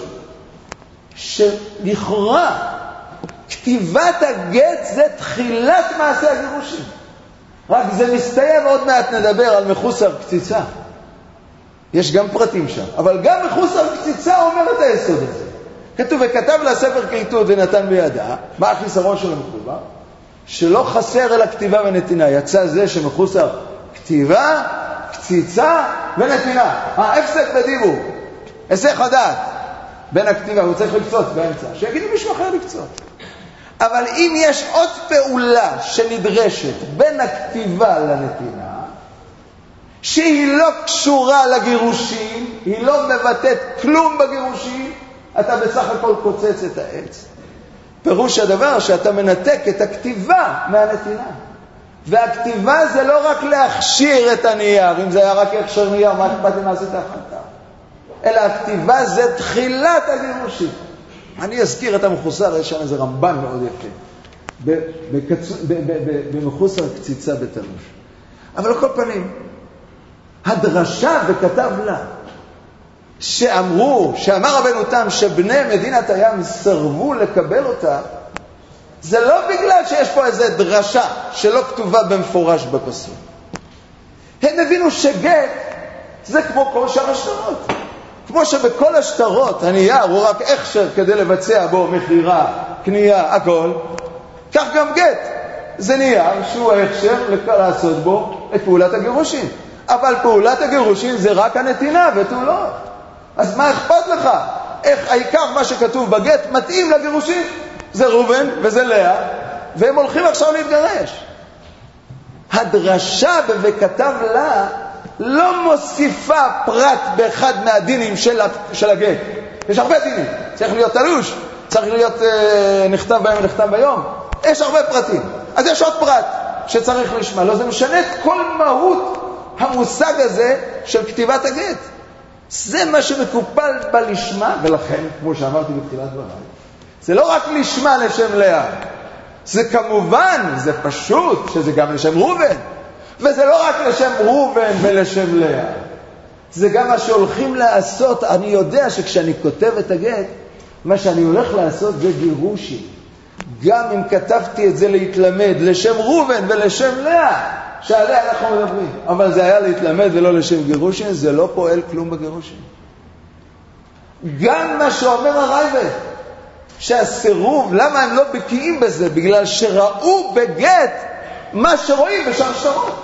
שלכאורה כתיבת הגט זה תחילת מעשה הגירושים. רק זה מסתיים, עוד מעט נדבר על מחוסר קציצה. יש גם פרטים שם, אבל גם מחוסר קציצה אומר את היסוד הזה. כתוב, וכתב לה ספר כריתות ונתן בידה. מה החיסרון של המחובר? שלא חסר אלא כתיבה ונתינה. יצא זה שמחוסר כתיבה, קציצה ונתינה. ההפסק בדיבור, היסח הדעת בין הכתיבה, הוא צריך לקצות באמצע, שיגידו מישהו אחר לקצות. אבל אם יש עוד פעולה שנדרשת בין הכתיבה לנתינה, שהיא לא קשורה לגירושים, היא לא מבטאת כלום בגירושים, אתה בסך הכל קוצץ את העץ. פירוש הדבר שאתה מנתק את הכתיבה מהנתינה. והכתיבה זה לא רק להכשיר את הנייר, אם זה היה רק להכשיר נייר, מה אכפת אם עשית החלטה? אלא הכתיבה זה תחילת הגירושים. אני אזכיר את המחוסר, יש שם איזה רמב"ן מאוד יפה, במחוסר קציצה בתלמוד. אבל על כל פנים, הדרשה וכתב לה, שאמרו, שאמר רבנו תם שבני מדינת הים סרבו לקבל אותה, זה לא בגלל שיש פה איזו דרשה שלא כתובה במפורש בפסוק. הם הבינו שגט זה כמו כל שאר השטרות. כמו שבכל השטרות הנייר הוא רק הכשר כדי לבצע בו מחירה, קנייה, הכל, כך גם גט זה נייר שהוא הכשר לעשות בו את פעולת הגירושים. אבל פעולת הגירושים זה רק הנתינה ותו לא. אז מה אכפת לך? איך העיקר מה שכתוב בגט מתאים לגירושים? זה רובן וזה לאה, והם הולכים עכשיו להתגרש. הדרשה וכתב לה לא מוסיפה פרט באחד מהדינים של, של הגט. יש הרבה דינים. צריך להיות תלוש, צריך להיות אה, נכתב ביום ונכתב ביום. יש הרבה פרטים. אז יש עוד פרט שצריך לשמע. לא, זה משנה את כל מהות המושג הזה של כתיבת הגט. זה מה שמקופל בלשמה, ולכן, כמו שאמרתי בתחילת דבריי, זה לא רק לשמה לשם לאה. זה כמובן, זה פשוט, שזה גם לשם רובן. וזה לא רק לשם רובן ולשם לאה. זה גם מה שהולכים לעשות. אני יודע שכשאני כותב את הגט, מה שאני הולך לעשות זה גירושים. גם אם כתבתי את זה להתלמד לשם רובן ולשם לאה, שעליה אנחנו מדברים. אבל זה היה להתלמד ולא לשם גירושים, זה לא פועל כלום בגירושים. גם מה שאומר הרייבד, שהסירוב, למה הם לא בקיאים בזה? בגלל שראו בגט מה שרואים בשרשרות.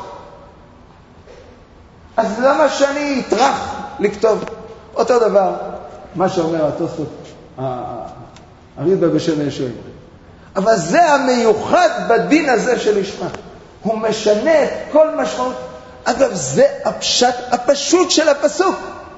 אז למה שאני אטרח לכתוב? אותו דבר, מה שאומר התוספות, הריבה בשם ישועם. אבל זה המיוחד בדין הזה של ישמע. הוא משנה את כל משמעות. אגב, זה הפשט הפשוט של הפסוק.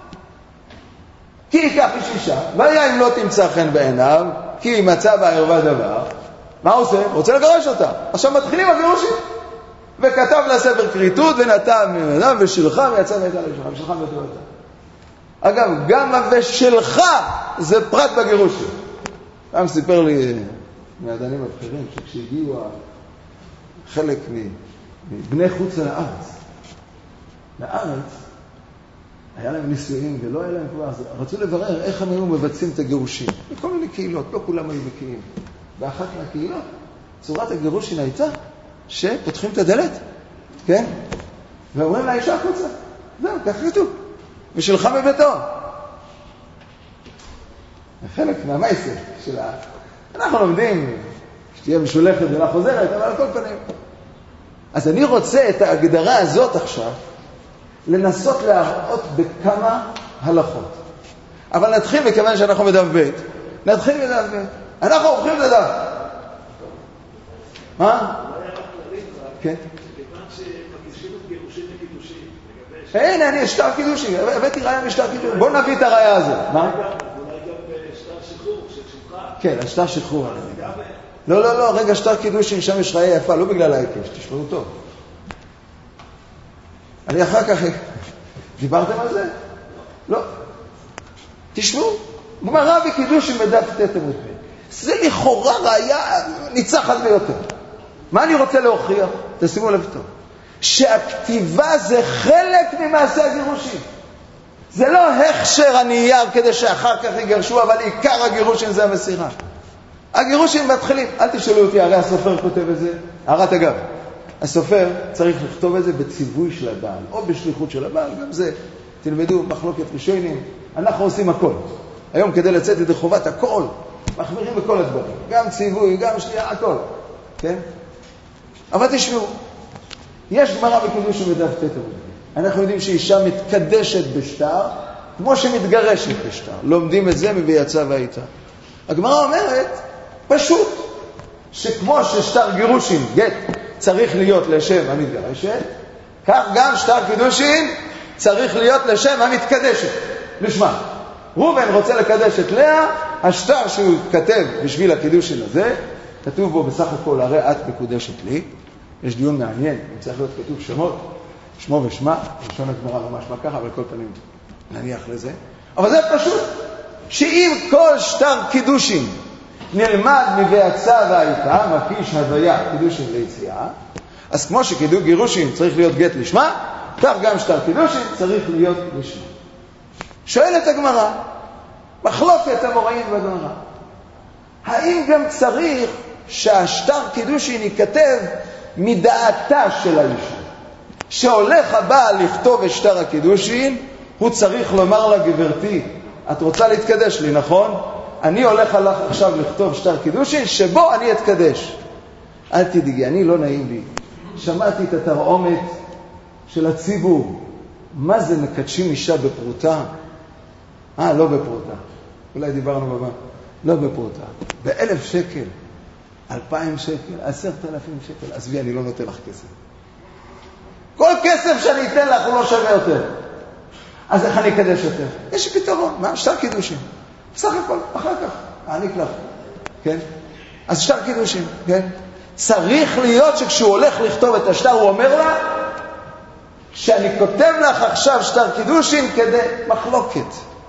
כי ייקח איש אישה, והיה אם לא תמצא חן בעיניו, כי מצא בערווה דבר, מה הוא עושה? הוא רוצה לגרש אותה. עכשיו מתחילים הגירושים. וכתב לה ספר כריתות ונתן ממנה ושלך ויצא ויצא לשלך, ושלך ויצא ויצא. אגב, גם ה"ושלך" זה פרט בגירושים. פעם סיפר לי מהדנים הבכירים שכשהגיעו חלק מבני חוץ לארץ, לארץ, היה להם נישואים ולא היה להם כבר, רצו לברר איך הם היו מבצעים את הגירושים. בכל מיני קהילות, לא כולם היו בקהילים. באחת מהקהילות, צורת הגירושים הייתה שפותחים את הדלת, כן? ואומרים לאישה החוצה. זהו, כך כתוב. ושלך מביתו. חלק מהמייסר של ה... אנחנו לומדים שתהיה משולחת ולא חוזרת, אבל על כל פנים. אז אני רוצה את ההגדרה הזאת עכשיו, לנסות להראות בכמה הלכות. אבל נתחיל מכיוון שאנחנו בדף ב', נתחיל מדף ב'. אנחנו הופכים לדף. מה? כן. הנה, אני שטר קידושין, הבאתי ראיה משטר קידושין. בוא נביא את הראיה הזאת. מה? אולי גם שטר שחרור, של שחרר. כן, השטר שחרור. לא, לא, לא, רגע, שטר קידושין, שם יש ראיה יפה, לא בגלל ההיקש, תשמעו טוב. אני אחר כך... דיברתם על זה? לא. תשמעו, גמרא בקידושין בדף ט' עמוד ב'. זה לכאורה ראיה ניצחת ביותר. מה אני רוצה להוכיח? תשימו לב טוב. שהכתיבה זה חלק ממעשה הגירושים. זה לא הכשר הנייר כדי שאחר כך יגרשו, אבל עיקר הגירושים זה המסירה. הגירושים מתחילים, אל תשאלו אותי, הרי הסופר כותב את זה, הערת אגב, הסופר צריך לכתוב את זה בציווי של הבעל, או בשליחות של הבעל, גם זה, תלמדו, מחלוקת ראשונים, אנחנו עושים הכל. היום כדי לצאת ידי חובת הכל, מחמירים בכל הדברים, גם ציווי, גם שנייה, הכל, כן? אבל תשמעו, יש גמרא בקידושין בדף ט' עמוד ב'. אנחנו יודעים שאישה מתקדשת בשטר, כמו שמתגרשת בשטר. לומדים את זה מ"ויצא והייתה". הגמרא אומרת, פשוט, שכמו ששטר גירושין, גט, צריך להיות לשם המתגרשת, כך גם שטר קידושין צריך להיות לשם המתקדשת. לשמה, רובן רוצה לקדש את לאה, השטר שהוא כתב בשביל הקידושין הזה, כתוב בו בסך הכל, הרי את מקודשת לי. יש דיון מעניין, אם צריך להיות כתוב שמות, שמו ושמה, ראשון הגמרא לא משמע ככה, אבל כל פנים נניח לזה. אבל זה פשוט, שאם כל שטר קידושין נלמד מ"ויצא והייתה", מקיש הוויה קידושין ליציאה, אז כמו שקידוש גירושין צריך להיות גט לשמה, כך גם שטר קידושין צריך להיות לשמה. שואלת הגמרא, מחלוקת המוראים בגמרא, האם גם צריך שהשטר קידושין ייכתב מדעתה של האישה? שהולך הבעל לכתוב את שטר הקידושין, הוא צריך לומר לה, גברתי, את רוצה להתקדש לי, נכון? אני הולך עליך עכשיו לכתוב שטר קידושין, שבו אני אתקדש. אל תדאגי, אני לא נעים לי. שמעתי את התרעומת של הציבור. מה זה מקדשים אישה בפרוטה? אה, לא בפרוטה. אולי דיברנו במה. לא בפרוטה. באלף שקל, אלפיים שקל, עשרת אלפים שקל. עזבי, אני לא נותן לך כסף. כל כסף שאני אתן לך הוא לא שווה יותר. אז איך אני אקדש יותר? יש פתרון. מה? שטר קידושין. בסך הכל, אחר כך, אעניק לך. כן? אז שטר קידושין, כן? צריך להיות שכשהוא הולך לכתוב את השטר, הוא אומר לה, שאני כותב לך עכשיו שטר קידושין כדי מחלוקת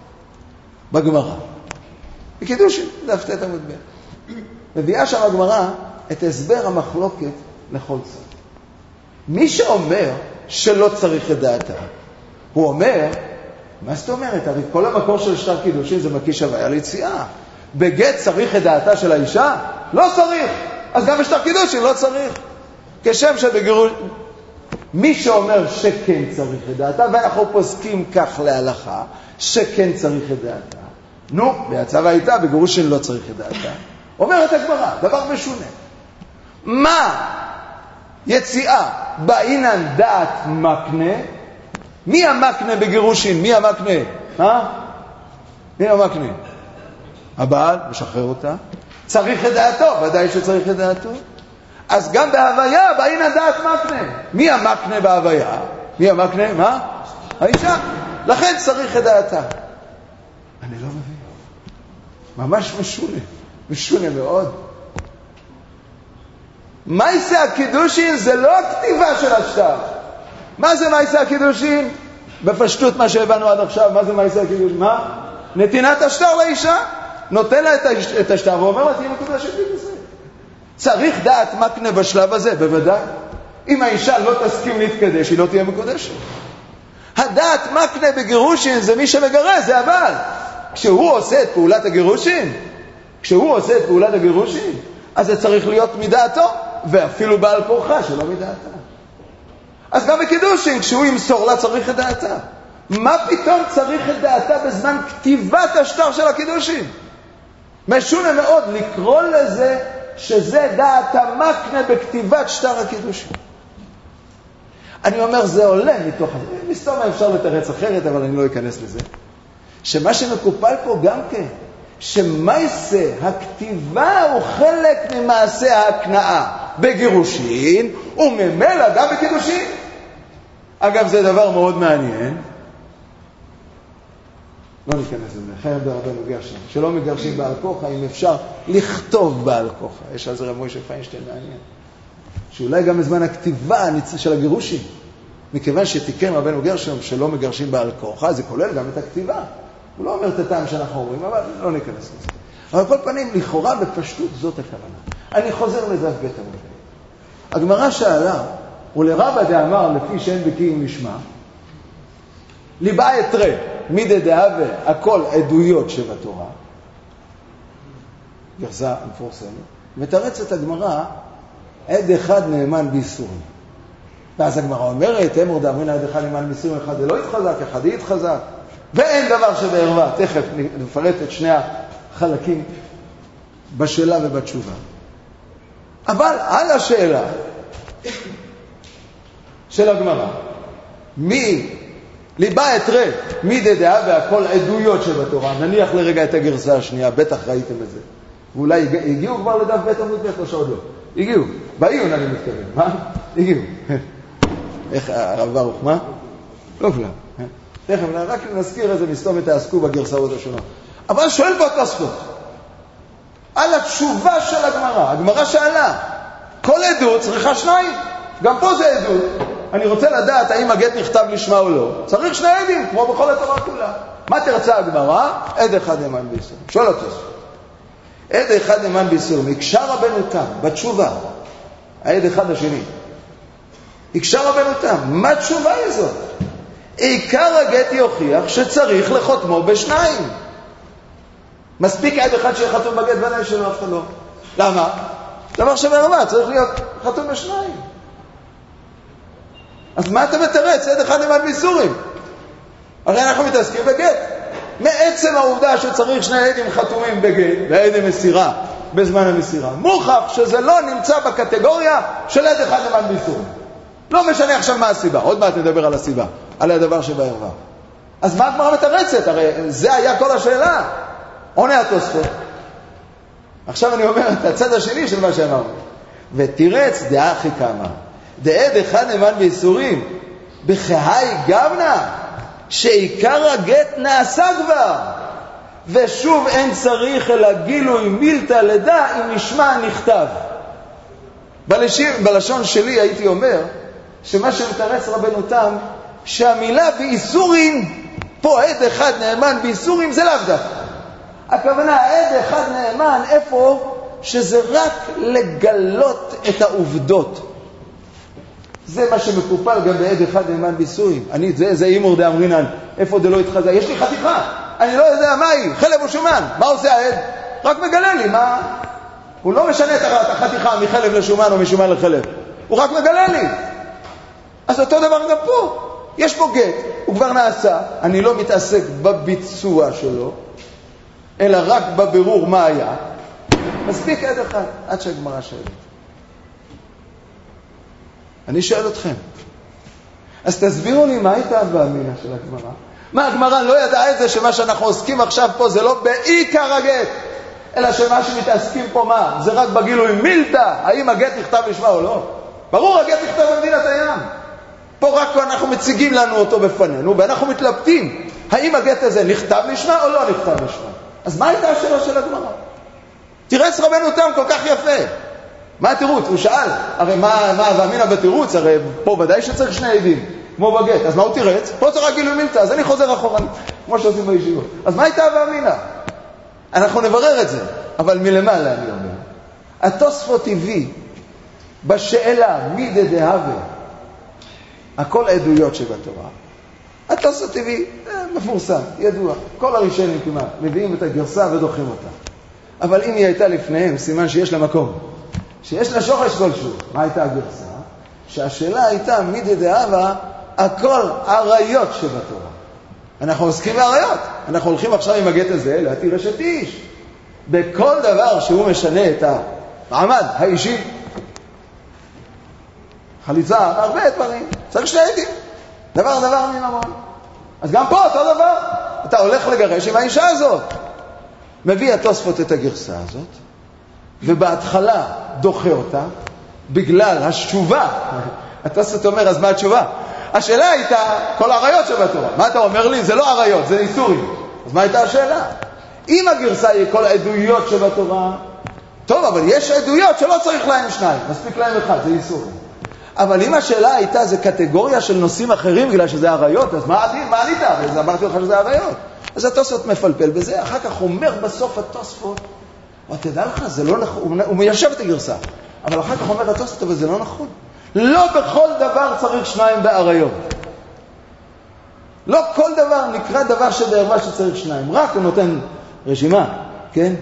בגמרא. בקידושין, דף ט' עמוד ב'. מביאה שם הגמרא את הסבר המחלוקת לכל צד. מי שאומר שלא צריך את דעתה, הוא אומר, מה זאת אומרת? הרי כל המקור של שטר קידושין זה מקיש הוויה ליציאה. בגט צריך את דעתה של האישה? לא צריך. אז גם בשטר קידושין לא צריך. כשם שבגירוש... מי שאומר שכן צריך את דעתה, ואנחנו פוסקים כך להלכה, שכן צריך את דעתה. נו, ויצא והייתה, בגירושין לא צריך את דעתה. אומרת הגמרא, דבר משונה. מה יציאה באינן דעת מקנה? מי המקנה בגירושין? מי המקנה? אה? מי המקנה? הבעל, משחרר אותה. צריך את דעתו, ודאי שצריך את דעתו. אז גם בהוויה, באינן דעת מקנה. מי המקנה בהוויה? מי המקנה? מה? האישה. לכן צריך את דעתה. אני לא מבין. ממש משונה. משונה מאוד. מייסה הקידושין זה לא הכתיבה של השטר. מה זה מייסה הקידושין? בפשטות מה שהבנו עד עכשיו, מה זה מייסה הקידושין? מה? נתינת השטר לאישה. נותן לה את השטר ואומר לה, תהיה מקודשת לי בזה. צריך דעת מקנה בשלב הזה, בוודאי. אם האישה לא תסכים להתקדש, היא לא תהיה מקודשת. הדעת מקנה בגירושין זה מי שמגרש, זה הבעל. כשהוא עושה את פעולת הגירושין, כשהוא עושה את פעולת הגירושין, אז זה צריך להיות מדעתו, ואפילו בעל כורחה שלא מדעתה. אז גם בקידושין, כשהוא ימסור לה, צריך את דעתה. מה פתאום צריך את דעתה בזמן כתיבת השטר של הקידושין? משונה מאוד לקרוא לזה שזה דעת המקנה בכתיבת שטר הקידושים. אני אומר, זה עולה מתוך... מסתום אפשר לתרץ אחרת, אבל אני לא אכנס לזה. שמה שמקופל פה גם כן, שמעשה הכתיבה הוא חלק ממעשה ההקנאה בגירושין, וממילא גם בקידושין. אגב, זה דבר מאוד מעניין. לא ניכנס לזה, חייב ברבנו גרשם, שלא מגרשים בעל כוחה, אם אפשר לכתוב בעל כוחה. יש על זה רב מוישה פיינשטיין מעניין. שאולי גם בזמן הכתיבה של הגירושים, מכיוון שתיקן רבנו גרשם שלא מגרשים בעל כוחה, זה כולל גם את הכתיבה. הוא לא אומר את הטעם שאנחנו אומרים, אבל לא ניכנס לזה. אבל כל פנים, לכאורה בפשטות זאת הכוונה. אני חוזר לדף בית המובן. הגמרא שאלה, ולרבא דאמר לפי שאין בקיאים נשמע, ליבה יתרה, מידי דאבה, הכל עדויות שבתורה, גרסה מפורסמת, מתרצת הגמרא, עד אחד נאמן ביסורים. ואז הגמרא אומרת, אמור דאמרין עד אחד נאמן ביסורים, אחד לא יתחזק, אחד יתחזק, ואין דבר שבערווה. תכף נפרט את שני החלקים בשאלה ובתשובה. אבל על השאלה של הגמרא, מי ליבה אתרה, מי דדעה והכל עדויות שבתורה, נניח לרגע את הגרסה השנייה, בטח ראיתם את זה. ואולי הגיעו כבר לדף בית עמוד בית או שעוד לא? הגיעו, בעיון אני מתכוון, מה? הגיעו. איך הרב ברוך, מה? לא כולם. תכף, רק נזכיר את זה, נסתום את העסקו בגרסאות השונות. אבל שואל פה התוספות, על התשובה של הגמרא, הגמרא שאלה, כל עדות צריכה שניים, גם פה זה עדות. אני רוצה לדעת האם הגט נכתב לשמה או לא. צריך שני עדים, כמו בכל התורה כולה. מה תרצה הגמרא? עד אחד נאמן ביסורים. שואל אותו. עד אחד נאמן ביסורים. הקשר רבנו תם, בתשובה. העד אחד השני. הקשר רבנו תם. מה תשובה היא זאת? עיקר הגט יוכיח שצריך לחותמו בשניים. מספיק עד אחד שיהיה חתום בגט ועדיין שלא אף אחד לא. למה? דבר שבערווה צריך להיות חתום בשניים. אז מה אתה מתרץ? עד אחד נאמן ביסורים. הרי אנחנו מתעסקים בגט. מעצם העובדה שצריך שני עדים חתומים בגט, ועד מסירה בזמן המסירה, מוכח שזה לא נמצא בקטגוריה של עד אחד נאמן ביסורים. לא משנה עכשיו מה הסיבה. עוד מעט נדבר על הסיבה, על הדבר שבערווה. אז מה הגמרא מתרצת? הרי זה היה כל השאלה. עונה התוספות. עכשיו אני אומר את הצד השני של מה שאמרנו. ותירץ דעה הכי כמה. דעד אחד נאמן ביסורים, בחי גבנה, שעיקר הגט נעשה כבר, ושוב אין צריך אלא גילוי מילתא לדע אם נשמע נכתב. בלשון, בלשון שלי הייתי אומר, שמה שמתרץ רבנו תם, שהמילה באיסורים, פה עד אחד נאמן באיסורים, זה לאו דווקא. הכוונה, עד אחד נאמן, איפה? שזה רק לגלות את העובדות. זה מה שמקופל גם בעד אחד נאמן ביסורים. אני, זה, זה אימור דאמרינן, איפה זה לא התחזק? יש לי חתיכה, אני לא יודע מה היא, חלב או שומן. מה עושה העד? רק מגלה לי, מה? הוא לא משנה את החתיכה מחלב לשומן או משומן לחלב. הוא רק מגלה לי. אז אותו דבר גם פה. יש פה גט, הוא כבר נעשה, אני לא מתעסק בביצוע שלו, אלא רק בבירור מה היה. מספיק עד אחד, עד שהגמרא שואלת. אני שואל אתכם, אז תסבירו לי מה הייתה הבאמינה של הגמרא. מה, הגמרא לא ידעה את זה שמה שאנחנו עוסקים עכשיו פה זה לא בעיקר הגט, אלא שמה שמתעסקים פה מה? זה רק בגילוי מילתא, האם הגט נכתב לשמה או לא? ברור, הגט נכתב במדינת הים. פה רק אנחנו מציגים לנו אותו בפנינו, ואנחנו מתלבטים, האם הגט הזה נכתב לשמה או לא נכתב לשמה. אז מה הייתה השאלה של הגמרא? תירץ רבנו תם כל כך יפה. מה התירוץ? הוא שאל, הרי מה, מה ואמינה בתירוץ? הרי פה ודאי שצריך שני עדים, כמו בגט. אז מה הוא תירץ? פה צריך גילוי מילתא, אז אני חוזר אחורה, כמו שעושים בישיבות. אז מה הייתה ואמינה? אנחנו נברר את זה, אבל מלמעלה אני אומר. התוספות הביא בשאלה מי דדהווה, הכל עדויות שבתורה. התוספות הביא, אה, מפורסם, ידוע. כל הראשונים כמעט מביאים את הגרסה ודוחים אותה. אבל אם היא הייתה לפניהם, סימן שיש לה מקום. שיש לה שורש כלשהו. מה הייתה הגרסה? שהשאלה הייתה מי דדהווה, הכל עריות שבתורה. אנחנו עוסקים בעריות. אנחנו הולכים עכשיו עם הגט הזה להתיר אשת איש. בכל דבר שהוא משנה את מעמד האישי, חליצה, הרבה דברים, צריך שני עדים, דבר דבר מממון. אז גם פה אותו דבר, אתה הולך לגרש עם האישה הזאת. מביא התוספות את הגרסה הזאת, ובהתחלה דוחה אותה, בגלל התשובה. התוספות אומר, אז מה התשובה? השאלה הייתה, כל העריות שבתורה. מה אתה אומר לי? זה לא עריות, זה איסורים. אז מה הייתה השאלה? אם הגרסה היא כל העדויות שבתורה, טוב, אבל יש עדויות שלא צריך להם שניים, מספיק להם אחד, זה איסורים. אבל אם השאלה הייתה, זה קטגוריה של נושאים אחרים, בגלל שזה עריות, אז מה, מה ענית? אז אמרתי לך שזה עריות. אז התוספות מפלפל בזה, אחר כך אומר בסוף התוספות, אבל תדע לך, זה לא נכון, הוא מיישב את הגרסה, אבל אחר כך אומר התוספות, אבל זה לא נכון. לא בכל דבר צריך שניים בעריות. לא כל דבר נקרא דבר שבערווה שצריך שניים, רק הוא נותן רשימה, כן?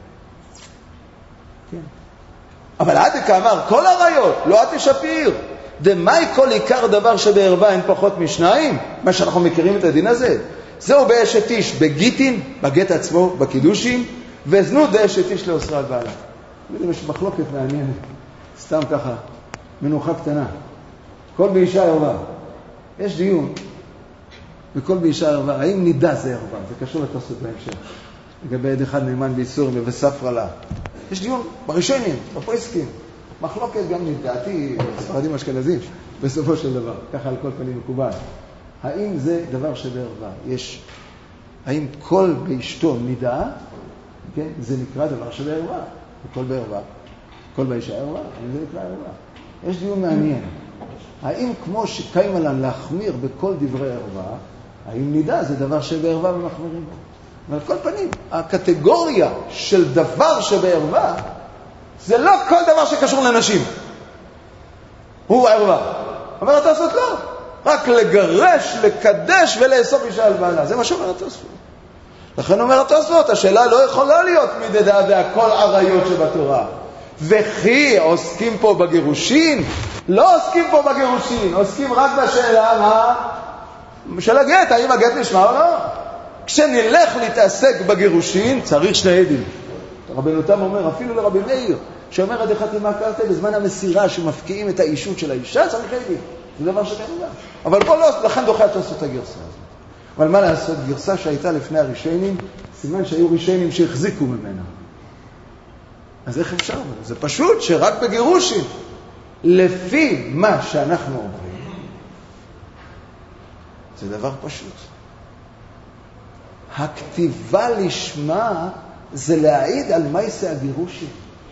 כן. אבל עד כאמר, כל עריות, לא את שפיר. דמי כל עיקר דבר שבערווה אין פחות משניים, מה שאנחנו מכירים את הדין הזה. זהו באשת איש בגיטין, בגט עצמו, בקידושים, וזנות באשת איש לאוסרה על בעלה. יש מחלוקת מעניינת, סתם ככה, מנוחה קטנה. כל באישה ערווה. יש דיון, וכל באישה ערווה, האם נידה זה ערווה? זה קשור לתוספות בהמשך. לגבי עד אחד נאמן באיסורים ובספרה לה. יש דיון בראשונים, בפריסקים. מחלוקת גם לדעתי, ספרדים אשכנזים, בסופו של דבר. ככה על כל פנים מקובל. האם זה דבר שבערווה? יש, האם כל באשתו נידה, כן? זה נקרא דבר שבערווה. כל בערווה. כל באישה ערווה, האם זה נקרא ערווה? יש דיון מעניין. האם כמו שקיים עלינו להחמיר בכל דברי ערווה, האם נידה זה דבר שבערווה ומחמירים בו? ועל כל פנים, הקטגוריה של דבר שבערווה, זה לא כל דבר שקשור לנשים. הוא ערווה. אומר התוספות לא. רק לגרש, לקדש ולאסוף אישה על בעלה. זה מה שאומר התוספות. לכן אומר התוספות, השאלה לא יכולה להיות מדדה והכל עריות שבתורה. וכי עוסקים פה בגירושין? לא עוסקים פה בגירושין, עוסקים רק בשאלה מה? של הגט, האם הגט נשמע או לא? כשנלך להתעסק בגירושין, צריך שני עדים. רבנו תם אומר, אפילו לרבי מאיר, שאומר עד אחד מה קרתה, בזמן המסירה שמפקיעים את האישות של האישה, צריך עדים. זה דבר שכן גם. אבל פה לא, לכן דוחה לעשות את הגרסה הזאת. אבל מה לעשות? גרסה שהייתה לפני הראשונים, סימן שהיו ראשונים שהחזיקו ממנה. אז איך אפשר? זה פשוט שרק בגירושים, לפי מה שאנחנו אומרים, זה דבר פשוט. הכתיבה לשמה זה להעיד על מייסה הגירושים.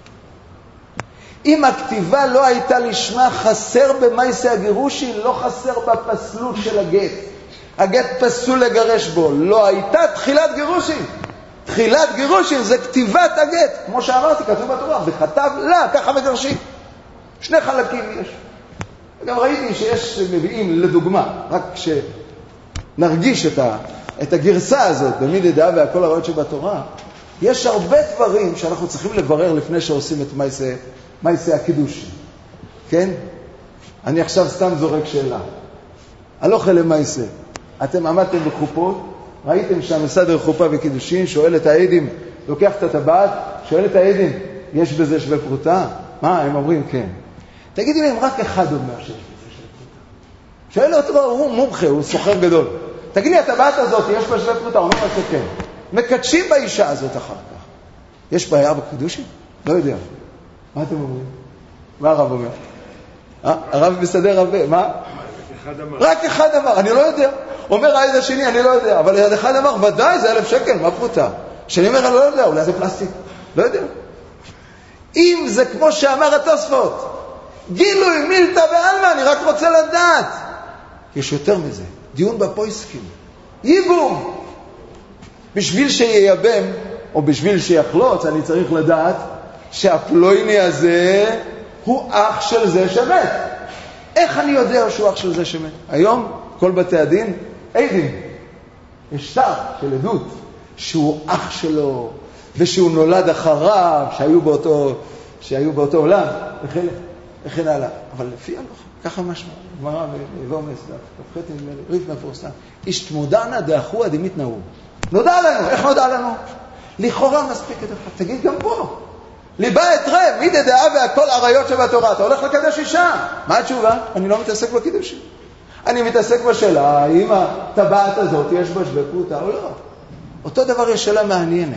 אם הכתיבה לא הייתה לשמה, חסר במייסה הגירושים, לא חסר בפסלות של הגט. הגט פסול לגרש בו, לא הייתה תחילת גירושים. תחילת גירושים זה כתיבת הגט, כמו שאמרתי, כתוב בתורה, וכתב לה, ככה מגרשים. שני חלקים יש. וגם ראיתי שיש מביאים לדוגמה, רק כשנרגיש את, ה, את הגרסה הזאת, במידי דעה והכל הראיות שבתורה, יש הרבה דברים שאנחנו צריכים לברר לפני שעושים את מייסה, מייסה הקידוש. כן? אני עכשיו סתם זורק שאלה. הלוך אלה מייסה. אתם עמדתם בחופות, ראיתם שהמסדר חופה וקידושין, שואל את העדים, לוקח את הטבעת, שואל את העדים, יש בזה שווה פרוטה? מה? הם אומרים כן. תגידי להם, רק אחד אומר שיש בזה שווה פרוטה. שואל אותו, הוא מומחה, הוא סוחר גדול. תגידי, הטבעת הזאת, יש בה שווה פרוטה? הוא אומר את זה כן. מקדשים באישה הזאת אחר כך. יש בעיה בקידושין? לא יודע. מה אתם אומרים? מה הרב אומר? אה? הרב מסדר הרבה, מה? רק אחד אמר, אני לא יודע. אומר העד השני, אני לא יודע. אבל אחד אמר, ודאי, זה אלף שקל, מה פרוטה? שאני אומר, אני לא יודע, אולי זה פלסטיק. לא יודע. אם זה כמו שאמר התוספות, גילוי מילתא בעלמא, אני רק רוצה לדעת. יש יותר מזה. דיון בפויסקים. ייבום. בשביל שייבם, או בשביל שיחלוץ, אני צריך לדעת שהפלויני הזה הוא אח של זה שמת. איך אני יודע שהוא אח של זה שמת? היום, כל בתי הדין, עדים. יש שטר של עדות, שהוא אח שלו, ושהוא נולד אחריו, שהיו באותו, שהיו באותו עולם, וכן, וכן הלאה. אבל לפי הלכה, ככה משמע, גמרא ואומס, כפחת נדמה לי, ריף מפורסם, איש תמודענה דאחוה דמית נאור. נודע לנו, איך נודע לנו? לכאורה מספיק את אחד. תגיד גם פה. ליבה את רב, מי דדעה והכל עריות שבתורה. אתה הולך לקדש אישה. מה התשובה? אני לא מתעסק בקידושים. אני מתעסק בשאלה, האם הטבעת הזאת יש בה שווה פרוטה או לא. אותו דבר יש שאלה מעניינת.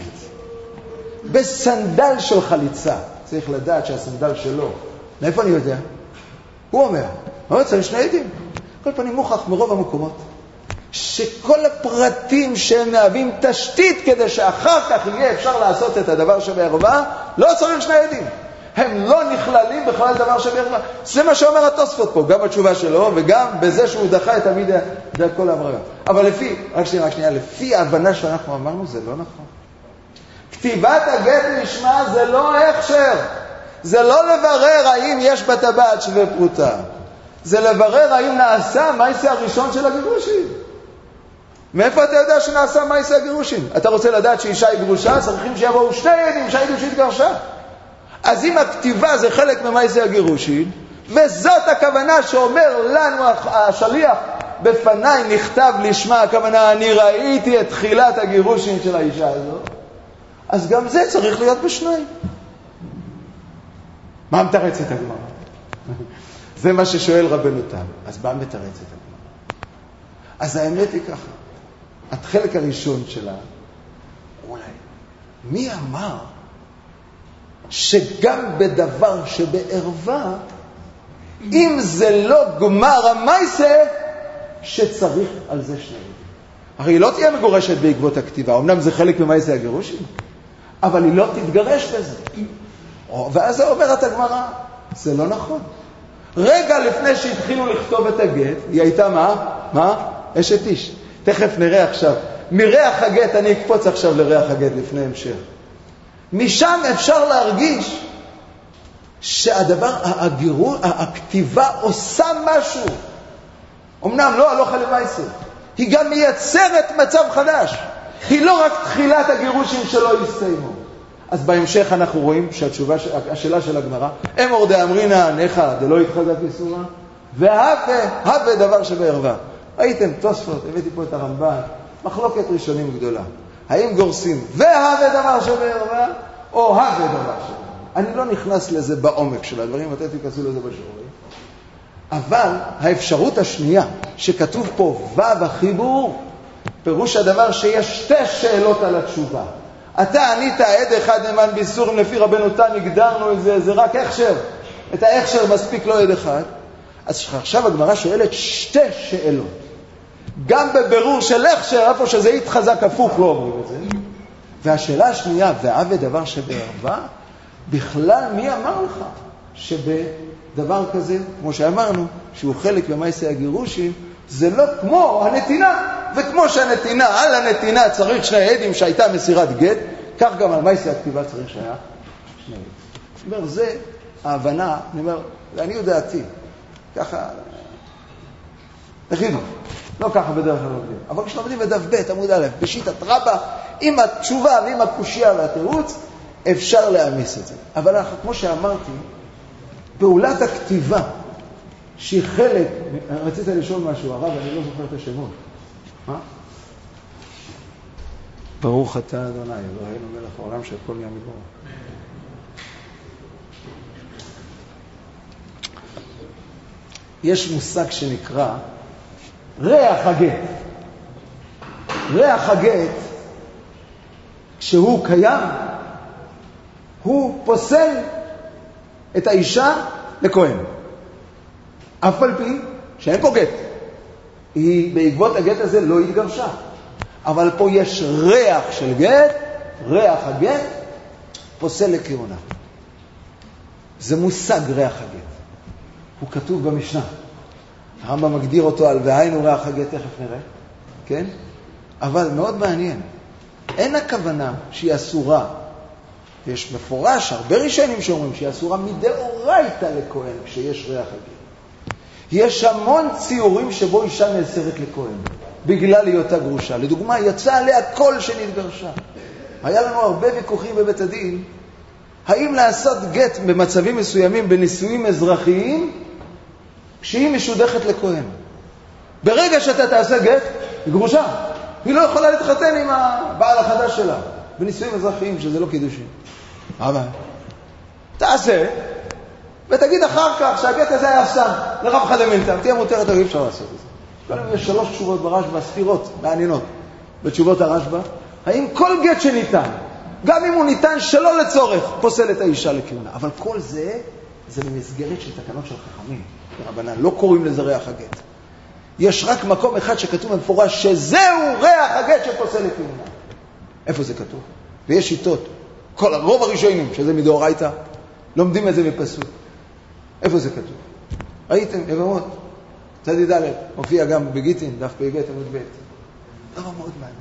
בסנדל של חליצה, צריך לדעת שהסנדל שלו, מאיפה אני יודע? הוא אומר, מה צריך שני עדים? כל פנים מוכח מרוב המקומות, שכל הפרטים שהם מהווים תשתית כדי שאחר כך יהיה אפשר לעשות את הדבר שבערווה, לא צריך שני עדים. הם לא נכללים בכלל דבר שבערווה. זה מה שאומר התוספות פה, גם בתשובה שלו וגם בזה שהוא דחה את המידה כל המראה. אבל לפי, רק שנייה, רק שנייה, לפי ההבנה שאנחנו אמרנו, זה לא נכון. כתיבת הגט נשמע זה לא הכשר. זה לא לברר האם יש בטבעת שווה פרוטה. זה לברר האם נעשה מייסה הראשון של הגירושים. מאיפה אתה יודע שנעשה מייסה הגירושים? אתה רוצה לדעת שאישה היא גרושה, צריכים שיבואו שני עדים שהעידו שהתגרשה. אז אם הכתיבה זה חלק ממייסה הגירושים, וזאת הכוונה שאומר לנו השליח, בפניי נכתב לשמה, הכוונה אני ראיתי את תחילת הגירושים של האישה הזאת, אז גם זה צריך להיות בשניים. מה מתרץ את הגמרא? זה מה ששואל רבנו תם. אז מה מתרץ את הגמרא? אז האמת היא ככה. החלק הראשון שלה, אולי, מי אמר שגם בדבר שבערווה, אם זה לא גמר המייסה, שצריך על זה שני עדים. הרי היא לא תהיה מגורשת בעקבות הכתיבה. אמנם זה חלק ממייסה הגירושים, אבל היא לא תתגרש בזה. ואז אומרת הגמרא, זה לא נכון. רגע לפני שהתחילו לכתוב את הגט, היא הייתה מה? מה? אשת איש. תכף נראה עכשיו. מריח הגט, אני אקפוץ עכשיו לריח הגט לפני המשך. משם אפשר להרגיש שהדבר, הגירו, הכתיבה עושה משהו. אמנם לא הלוכה למעשה. היא גם מייצרת מצב חדש. היא לא רק תחילת הגירושים שלא יסתיימו. אז בהמשך אנחנו רואים שהתשובה, השאלה של הגמרא, אמור דאמרינא נכה דלא יתחזק איסורא, והווה, הווה דבר שבערווה. ראיתם, תוספות, הבאתי פה את הרמב"ן, מחלוקת ראשונים גדולה. האם גורסים והווה דבר שבערווה, או הווה דבר שבערווה? אני לא נכנס לזה בעומק של הדברים, אתם תיכנסו לזה בשיעורים. אבל האפשרות השנייה, שכתוב פה ו' החיבור, פירוש הדבר שיש שתי שאלות על התשובה. אתה ענית עד אחד נאמן באיסורים, לפי רבנו תם הגדרנו את זה, זה רק הכשר. את ההכשר מספיק לא עד אחד. אז עכשיו הגמרא שואלת שתי שאלות. גם בבירור של הכשר, איפה שזה יתחזק הפוך, לא אומרים את זה. והשאלה השנייה, והווה דבר שבערווה, בכלל מי אמר לך שבדבר כזה, כמו שאמרנו, שהוא חלק במעשה הגירושים, זה לא כמו הנתינה. וכמו שהנתינה, על הנתינה צריך שני עדים שהייתה מסירת גט, כך גם על מעשה הכתיבה צריך שהיה שני עדים. זאת אומרת, זה ההבנה, אני אומר, ואני יודעתי, ככה, תכינו, לא ככה בדרך כלל לומדים, אבל כשלומדים בדף ב' עמוד א', בשיטת רבא, עם התשובה ועם הקושיה והתירוץ, אפשר להעמיס את זה. אבל כמו שאמרתי, פעולת הכתיבה, שהיא חלק, רצית לשאול משהו, הרב, אני לא זוכר את השמות. מה? ברוך אתה אדוני, אלוהינו מלך העולם שהכל נהיה מדברו. יש מושג שנקרא ריח הגט. ריח הגט, כשהוא קיים, הוא פוסל את האישה לכהן. אף על פי שאין פה גט. היא בעקבות הגט הזה לא התגרשה. אבל פה יש ריח של גט, ריח הגט, פוסל לכהונה. זה מושג ריח הגט. הוא כתוב במשנה. הרמב"ם מגדיר אותו על והיינו ריח הגט, תכף נראה. כן? אבל מאוד מעניין. אין הכוונה שהיא אסורה. יש מפורש, הרבה ראשונים שאומרים שהיא אסורה מדאורייתא לכהן כשיש ריח הגט. יש המון ציורים שבו אישה נאסרת לכהן, בגלל היותה גרושה. לדוגמה, יצא עליה קול שנתגרשה. היה לנו הרבה ויכוחים בבית הדין, האם לעשות גט במצבים מסוימים בנישואים אזרחיים, כשהיא משודכת לכהן. ברגע שאתה תעשה גט, היא גרושה. היא לא יכולה להתחתן עם הבעל החדש שלה, בנישואים אזרחיים, שזה לא קידושים. אבל תעשה, ותגיד אחר כך שהגט הזה היה סתם, לרב חדמינטה, תהיה מותרת, אי אפשר לעשות את זה. קודם יש שלוש תשובות ברשב"א, סתירות, מעניינות, בתשובות הרשב"א. האם כל גט שניתן, גם אם הוא ניתן שלא לצורך, פוסל את האישה לכהונה. אבל כל זה, זה במסגרת של תקנות של חכמים. רבנן, לא קוראים לזה ריח הגט. יש רק מקום אחד שכתוב במפורש שזהו ריח הגט שפוסל לכהונה. איפה זה כתוב? ויש שיטות. כל הרוב הראשונים, שזה מדאורייתא, לומדים את זה מפסוק. איפה זה כתוב? ראיתם, יבמות, צדי ד' מופיע גם בגיטין, דף פ"ב עמוד ב'. דבר מאוד מעניין.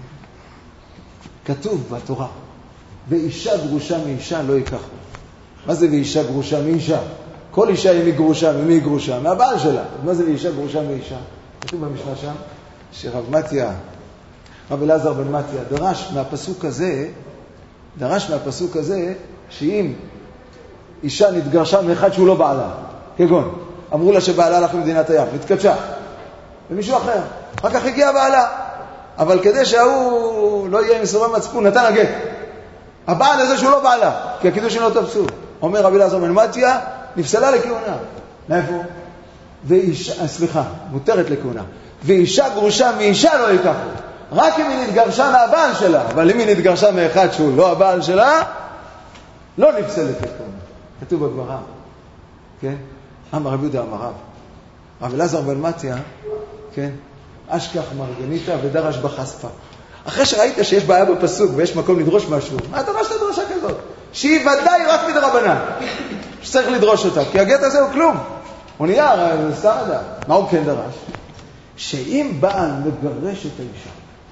כתוב בתורה, ואישה גרושה מאישה לא ייקחו. מה זה ואישה גרושה מאישה? כל אישה היא מגרושה, ממי היא גרושה? מהבעל שלה. מה זה ואישה גרושה מאישה? כתוב במשנה שם, שרב מתיה, רב אלעזר בן מתיה, דרש מהפסוק הזה, דרש מהפסוק הזה, שאם אישה נתגרשה מאחד שהוא לא בעלה, כגון, אמרו לה שבעלה הלך למדינת הים, נתקדשה, ומישהו אחר, אחר כך הגיע בעלה, אבל כדי שהוא לא יהיה מסורב מצפון, נתן הגט. הבעל הזה שהוא לא בעלה, כי הקידושין לא תפסו. אומר רבי אלעזר בן מתיה, נפסלה לכהונה. מאיפה? ואישה, סליחה, מותרת לכהונה. ואישה גרושה מאישה לא ייקחו. רק אם היא נתגרשה מהבעל שלה, אבל אם היא נתגרשה מאחד שהוא לא הבעל שלה, לא נפסלת לכהונה. כתוב בגמרא, כן? אמר רבי יהודה אמר רב. רבי אלעזר בן מתיה, כן? אשכח מרגניתא ודרש בחספה. אחרי שראית שיש בעיה בפסוק ויש מקום לדרוש משהו, מה דרשת דרשה כזאת? שהיא ודאי רק מדרבנן, שצריך לדרוש אותה, כי הגט הזה הוא כלום. הוא נהיה, סתם אדם. מה הוא כן דרש? שאם בעל מגרש את האישה,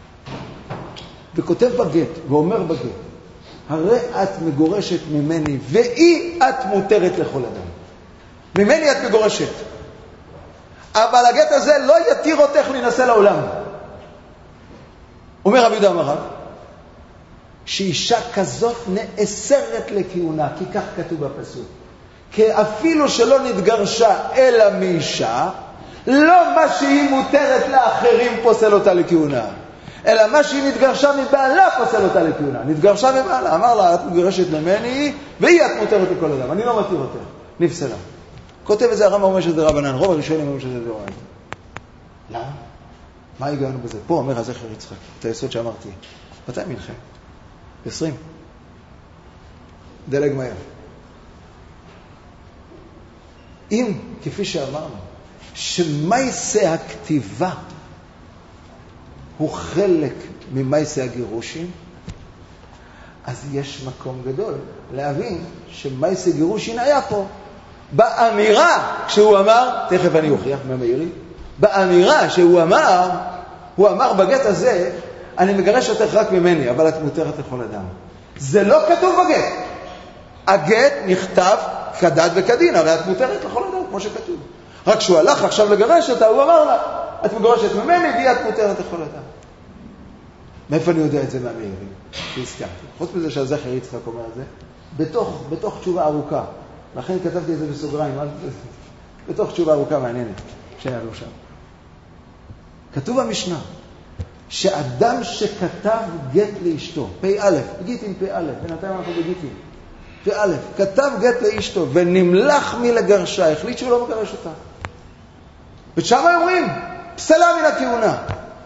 וכותב בגט, ואומר בגט, הרי את מגורשת ממני, ואי את מותרת לכל אדם. ממני את מגורשת. אבל הגט הזה לא יתיר אותך להינשא לעולם. אומר רבי יהודה אמר רב, שאישה כזאת נאסרת לכהונה, כי כך כתוב בפסוק. כי אפילו שלא נתגרשה אלא מאישה, לא מה שהיא מותרת לאחרים פוסל אותה לכהונה, אלא מה שהיא נתגרשה מבעלה פוסל אותה לכהונה. נתגרשה מבעלה, אמר לה, את מגרשת ממני, והיא את מותרת לכל אדם. אני לא מתיר אותה, נפסלה. כותב את זה הרמב"ם אומר שזה רבנן, רוב הראשונים אומרים שזה דאורייתא. למה? מה הגענו בזה? פה אומר הזכר יצחק, את היסוד שאמרתי. מתי מלחם? עשרים. דלג מהר. אם, כפי שאמרנו, שמייסה הכתיבה הוא חלק ממייסה הגירושים, אז יש מקום גדול להבין שמייסה גירושין היה פה. באמירה שהוא אמר, תכף אני אוכיח מהמאירי, באמירה שהוא אמר, הוא אמר בגט הזה, אני מגרש אותך רק ממני, אבל את מותרת לכל אדם. זה לא כתוב בגט. הגט נכתב כדת וכדין, הרי את מותרת לכל אדם, כמו שכתוב. רק שהוא הלך עכשיו לגרש אותה, הוא אמר לה, את מגרשת ממני, והיא את מותרת לכל אדם. מאיפה אני יודע את זה מהמאירי? שהזכרתי. חוץ מזה שהזכר יצחק אומר את זה, בתוך, בתוך תשובה ארוכה. לכן כתבתי את זה בסוגריים, בתוך תשובה ארוכה מעניינת, שהיה לו שם. כתוב במשנה, שאדם שכתב גט לאשתו, פי א', גיטין פי א', בינתיים אנחנו בגיטין, פי א', כתב גט לאשתו ונמלח מלגרשה, החליט שהוא לא מגרש אותה. ושם אומרים, פסלה מן הכהונה.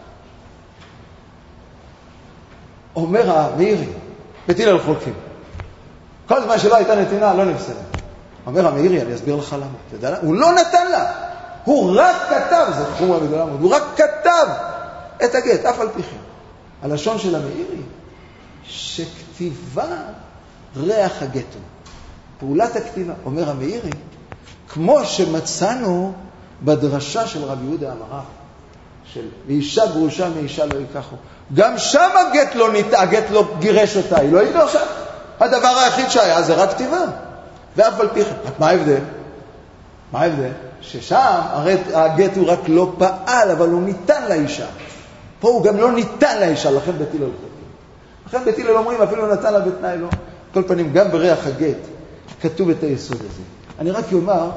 אומר המאירי, בטיל על חולקים. כל זמן שלא הייתה נתינה, לא נפסלה. אומר המאירי, אני אסביר לך למה. אתה יודע, הוא לא נתן לה. הוא רק כתב, זה חומרה בגדולה מאוד, הוא רק כתב את הגט, אף על פי כן. הלשון של המאירי, שכתיבה ריח הגטו. פעולת הכתיבה, אומר המאירי, כמו שמצאנו בדרשה של רבי יהודה אמר רב, של אישה גרושה מאישה לא ייקחו. גם שם הגט לא ניתן, הגט לא גירש אותה, היא לא התגרשה. הדבר היחיד שהיה זה רק כתיבה. ואף על פי כן, מה ההבדל? מה ההבדל? ששם הרי הגט הוא רק לא פעל, אבל הוא ניתן לאישה. פה הוא גם לא ניתן לאישה, לכן בית הלל לא לכן בית הלל אומרים, אפילו נתן לה בתנאי לא. כל פנים, גם בריח הגט כתוב את היסוד הזה. אני רק אומר,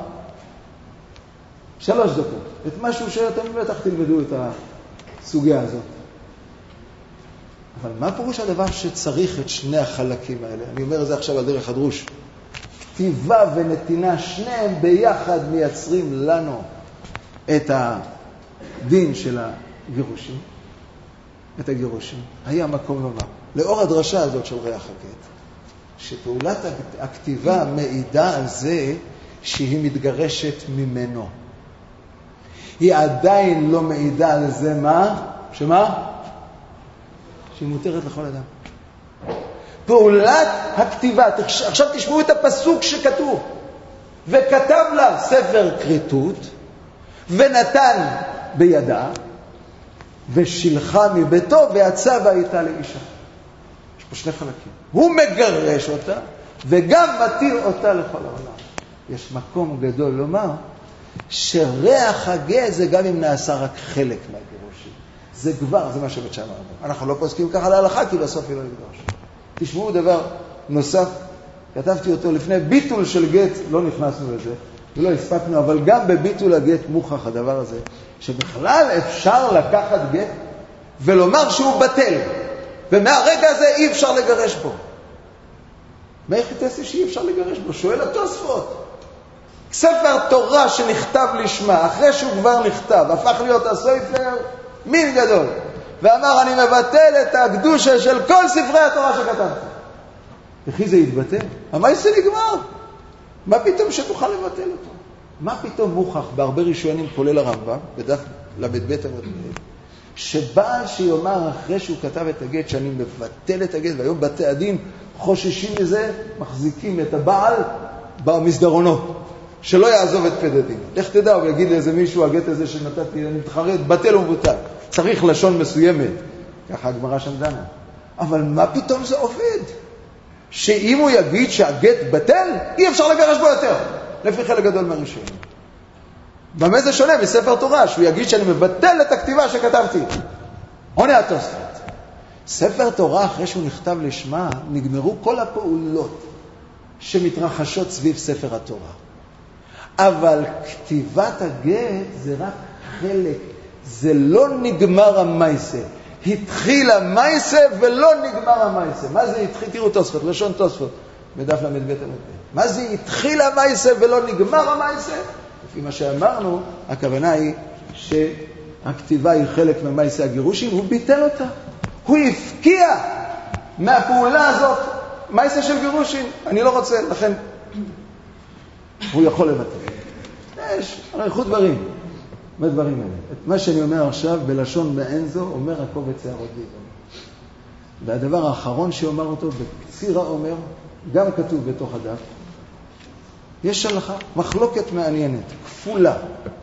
שלוש דקות, את משהו שאתם בטח תלמדו את הסוגיה הזאת. אבל מה פירוש הדבר שצריך את שני החלקים האלה? אני אומר את זה עכשיו על דרך הדרוש. כתיבה ונתינה, שניהם ביחד מייצרים לנו את הדין של הגירושים, את הגירושים. היה מקום לומר, לאור הדרשה הזאת של ריח הגט, שפעולת הכתיבה מעידה על זה שהיא מתגרשת ממנו. היא עדיין לא מעידה על זה מה? שמה? שהיא מותרת לכל אדם. פעולת הכתיבה, עכשיו תשמעו את הפסוק שכתוב, וכתב לה ספר כריתות, ונתן בידה, ושילחה מביתו, ויצא והייתה לאישה. יש פה שני חלקים. הוא מגרש אותה, וגם מתיר אותה לכל העולם. יש מקום גדול לומר, שריח הגט זה גם אם נעשה רק חלק מהגירושים. זה כבר, זה מה שבית שם אמר. אנחנו לא פוסקים ככה להלכה, כי בסוף היא לא יגרש. תשמעו דבר נוסף, כתבתי אותו לפני, ביטול של גט, לא נכנסנו לזה, ולא הספקנו, אבל גם בביטול הגט מוכח הדבר הזה, שבכלל אפשר לקחת גט ולומר שהוא בטל, ומהרגע הזה אי אפשר לגרש בו. מה יחתסי שאי אפשר לגרש בו? שואל התוספות. ספר תורה שנכתב לשמה, אחרי שהוא כבר נכתב, הפך להיות הסופר מין גדול, ואמר אני מבטל את הקדושה של כל ספרי התורה שכתבתי. וכי זה יתבטל? המעשה נגמר. מה פתאום שתוכל לבטל אותו? מה פתאום מוכח בהרבה ראשונים, כולל הרמב"ם, בדף למד בית המדבר, שבעל שיאמר אחרי שהוא כתב את הגט שאני מבטל את הגט, והיום בתי הדין חוששים מזה, מחזיקים את הבעל במסדרונות, שלא יעזוב את פד הדין. לך תדע, הוא יגיד לאיזה מישהו, הגט הזה שנתתי, אני מתחרט, בטל ומבוטל. צריך לשון מסוימת, ככה הגמרא שם דנה. אבל מה פתאום זה עובד? שאם הוא יגיד שהגט בטל, אי אפשר לגרש בו יותר, לפי חלק גדול מהראשונים. במה זה שונה מספר תורה, שהוא יגיד שאני מבטל את הכתיבה שכתבתי? עונה התוספות. ספר תורה, אחרי שהוא נכתב לשמה, נגמרו כל הפעולות שמתרחשות סביב ספר התורה. אבל כתיבת הגט זה רק חלק, זה לא נגמר המייסה. התחיל המייסה ולא נגמר המייסה. מה זה התחיל? תראו תוספות, לשון תוספות, בדף למד בית המדבר. מה זה התחיל המייסה ולא נגמר המייסה? לפי מה שאמרנו, הכוונה היא שהכתיבה היא חלק מהמייסה הגירושים, הוא ביטל אותה. הוא הפקיע מהפעולה הזאת מייסה של גירושים. אני לא רוצה, לכן הוא יכול לבטל. יש אריכות דברים. מה דברים האלה? את מה שאני אומר עכשיו בלשון מעין זו, אומר הקובץ הערודי. והדבר האחרון שאומר אותו, בקצירה אומר, גם כתוב בתוך הדף, יש הלכה, מחלוקת מעניינת, כפולה.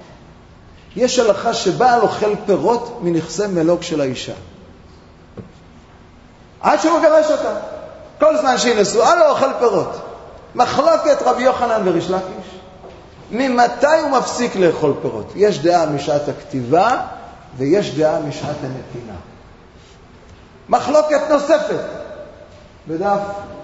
יש הלכה שבעל אוכל פירות מנכסי מלוק של האישה. עד שהוא מגרש אותה. כל זמן שהיא נשואה לא אוכל פירות. מחלוקת רבי יוחנן וריש לקיש. ממתי הוא מפסיק לאכול פירות? יש דעה משעת הכתיבה ויש דעה משעת הנתינה. מחלוקת נוספת בדף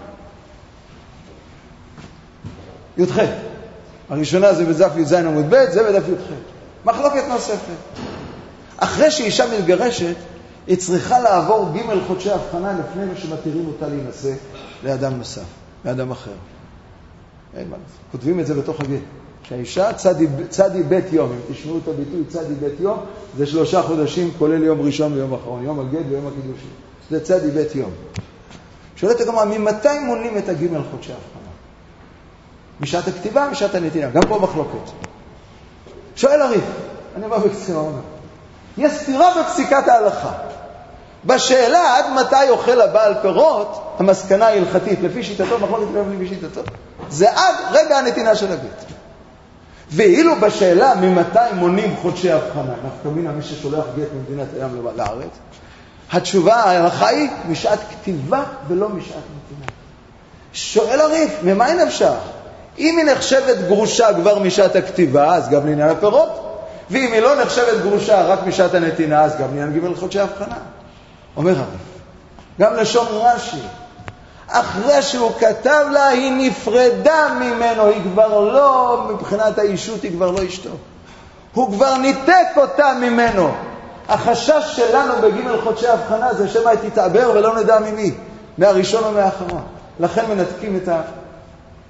י"ח. הראשונה זה בדף י"ז עמוד ב', זה בדף י"ח. מחלוקת נוספת. אחרי שאישה מתגרשת, היא צריכה לעבור ג' חודשי הבחנה לפני מה שמתירים אותה להינשא לאדם נוסף, לאדם אחר. אין מה לעשות. כותבים את זה בתוך הגט. שהאישה צדי, צדי בית יום, אם תשמעו את הביטוי צדי בית יום, זה שלושה חודשים כולל יום ראשון ויום אחרון, יום הגט ויום הקידושין. זה צדי בית יום. שואלת הגמרא, ממתי מונים את הגימל חודשי ההבחנה? משעת הכתיבה, משעת הנתינה. גם פה מחלוקת. שואל הריף, אני בא בקצירה אומר, יש סתירה בפסיקת ההלכה. בשאלה עד מתי אוכל הבעל פירות, המסקנה ההלכתית, לפי שיטתו, מחלוקת לפי שיטתו, זה עד רגע הנתינה של הגט. ואילו בשאלה ממתי מונים חודשי הבחנה, אנחנו כמינה מי ששולח גט ממדינת הים לארץ, התשובה ההלכה היא משעת כתיבה ולא משעת נתינה. שואל הריף, ממה היא נפשך? אם היא נחשבת גרושה כבר משעת הכתיבה, אז גם לעניין הפירות, ואם היא לא נחשבת גרושה רק משעת הנתינה, אז גם לעניין ג' חודשי הבחנה. אומר הריף, גם לשון רש"י, אחרי שהוא כתב לה, היא נפרדה ממנו, היא כבר לא, מבחינת האישות, היא כבר לא אשתו. הוא כבר ניתק אותה ממנו. החשש שלנו בג' חודשי הבחנה זה שמה היא תתעבר ולא נדע ממי, מהראשון או מהאחרון. לכן מנתקים את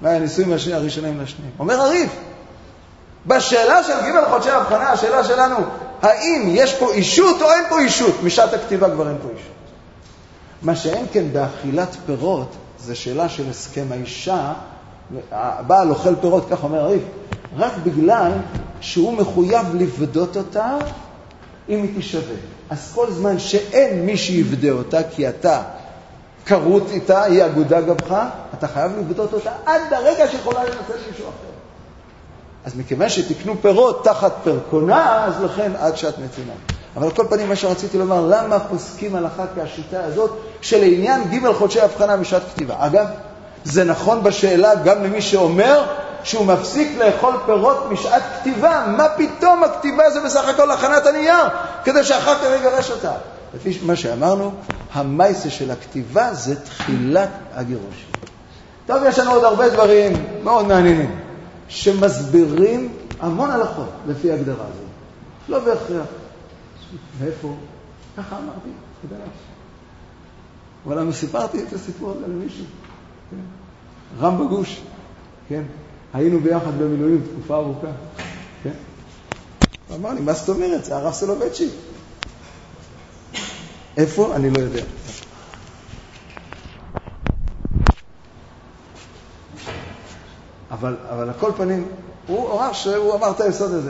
מה הנישואים הראשונים לשניים? אומר הריף, בשאלה של ג' חודשי הבחנה, השאלה שלנו, האם יש פה אישות או אין פה אישות? משעת הכתיבה כבר אין פה אישות. מה שאין כן באכילת פירות, זה שאלה של הסכם האישה, הבעל אוכל פירות, כך אומר הריף, רק בגלל שהוא מחויב לבדות אותה אם היא תשווה. אז כל זמן שאין מי שיבדה אותה, כי אתה קרות איתה, היא אגודה גבך, אתה חייב לבדות אותה עד הרגע שיכולה לנצל מישהו אחר. אז מכיוון שתקנו פירות תחת פרקונה, אז לכן עד שעת נתינה. אבל על כל פנים מה שרציתי לומר, למה פוסקים הלכה כהשיטה הזאת שלעניין ג' חודשי הבחנה משעת כתיבה? אגב, זה נכון בשאלה גם למי שאומר שהוא מפסיק לאכול פירות משעת כתיבה. מה פתאום הכתיבה זה בסך הכל הכנת הנייר, כדי שאחר כך יגרש אותה. לפי מה שאמרנו, המייסה של הכתיבה זה תחילת הגירוש. טוב, יש לנו עוד הרבה דברים מאוד מעניינים, שמסבירים המון הלכות לפי הגדרה הזאת. לא בהכרח. ואיפה? ככה אמרתי, כדאי. אבל אני סיפרתי את הסיפור הזה למישהו. כן? רם בגוש. כן? היינו ביחד במילואים תקופה ארוכה. כן? הוא אמר לי, מה זאת אומרת? זה הרב סולובייצ'יק. איפה? אני לא יודע. אבל, אבל הכל פנים, הוא אמר שהוא אמר את היסוד הזה.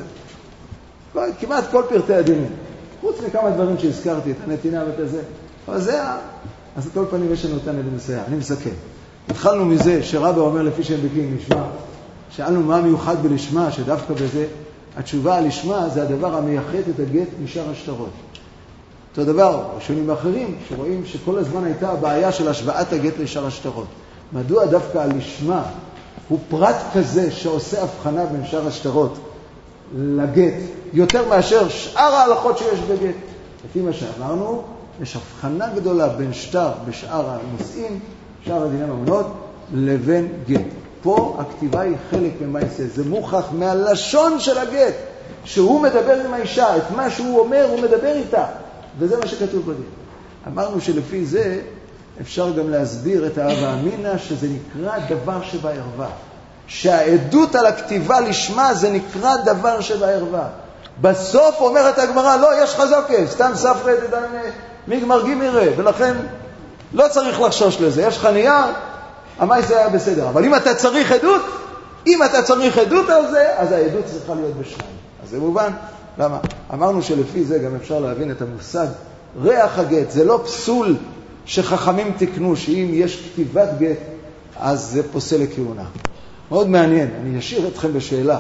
כמעט כל פרטי הדינים. חוץ מכמה דברים שהזכרתי, את הנתינה ואת הזה. אבל זה, אז הכל פנים יש לנו אותן עדים מסייע. אני מסכם. התחלנו מזה שרבא אומר לפי שהם בקיאים לשמה, שאלנו מה מיוחד בלשמה, שדווקא בזה, התשובה על לשמה זה הדבר המייחד את הגט משאר השטרות. אותו דבר, ראשונים האחרים, שרואים שכל הזמן הייתה הבעיה של השוואת הגט לשאר השטרות. מדוע דווקא על לשמה הוא פרט כזה שעושה הבחנה בין שאר השטרות לגט, יותר מאשר שאר ההלכות שיש בגט? לפי מה שאמרנו, יש הבחנה גדולה בין שטר בשאר הנושאים, שאר הדיני ממונות, לבין גט. פה הכתיבה היא חלק ממעשה, זה מוכח מהלשון של הגט, שהוא מדבר עם האישה, את מה שהוא אומר הוא מדבר איתה, וזה מה שכתוב בדין. אמרנו שלפי זה אפשר גם להסביר את האהבה אמינה, שזה נקרא דבר שבערווה. שהעדות על הכתיבה לשמה זה נקרא דבר שבערווה. בסוף אומרת הגמרא, לא, יש חזוקה, סתם ספרי את מגמר גימירה, ולכן לא צריך לחשוש לזה. יש לך נייר, המייס היה בסדר. אבל אם אתה צריך עדות, אם אתה צריך עדות על זה, אז העדות צריכה להיות בשניים. אז זה מובן. למה? אמרנו שלפי זה גם אפשר להבין את המושג ריח הגט. זה לא פסול שחכמים תקנו, שאם יש כתיבת גט, אז זה פוסל לכהונה. מאוד מעניין. אני אשאיר אתכם בשאלה.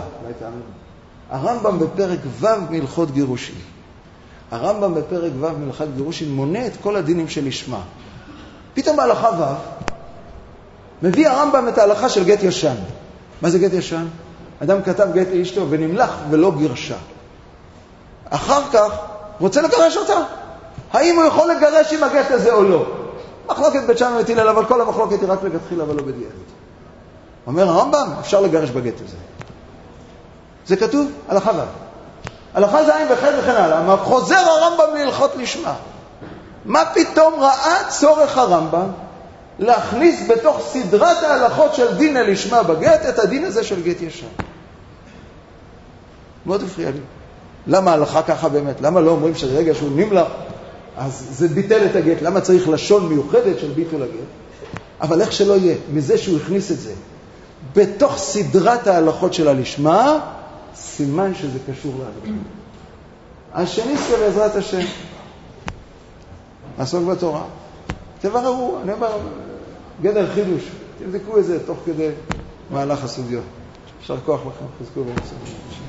הרמב"ם בפרק ו' מהלכות גירושין. הרמב"ם בפרק ו' מהלכות גירושין מונה את כל הדינים של לשמה. פתאום בהלכה ו' מביא הרמב"ם את ההלכה של גט ישן. מה זה גט ישן? אדם כתב גט לאשתו ונמלך ולא גירשה. אחר כך רוצה לגרש אותה. האם הוא יכול לגרש עם הגט הזה או לא? מחלוקת בית שמאי ובית הלל, אבל כל המחלוקת היא רק לכתחילה ולא בדיעבד. אומר הרמב"ם, אפשר לגרש בגט הזה. זה כתוב הלכה ו'. הלכה ז' וכן וכן הלאה. חוזר הרמב"ם להלכות לשמה. מה פתאום ראה צורך הרמב"ם להכניס בתוך סדרת ההלכות של דין לשמה בגט את הדין הזה של גט ישן? מאוד הפריע לי. למה ההלכה ככה באמת? למה לא אומרים שרגע שהוא נמלך אז זה ביטל את הגט? למה צריך לשון מיוחדת של ביטול הגט? אבל איך שלא יהיה, מזה שהוא הכניס את זה בתוך סדרת ההלכות של הלשמה, סימן שזה קשור להלכה. השני זה בעזרת השם לעסוק בתורה. תבררו, אני אומר, גדר חידוש, תבדקו את זה תוך כדי מהלך הסוגיות. אפשר כוח לכם, חזקו בנושא.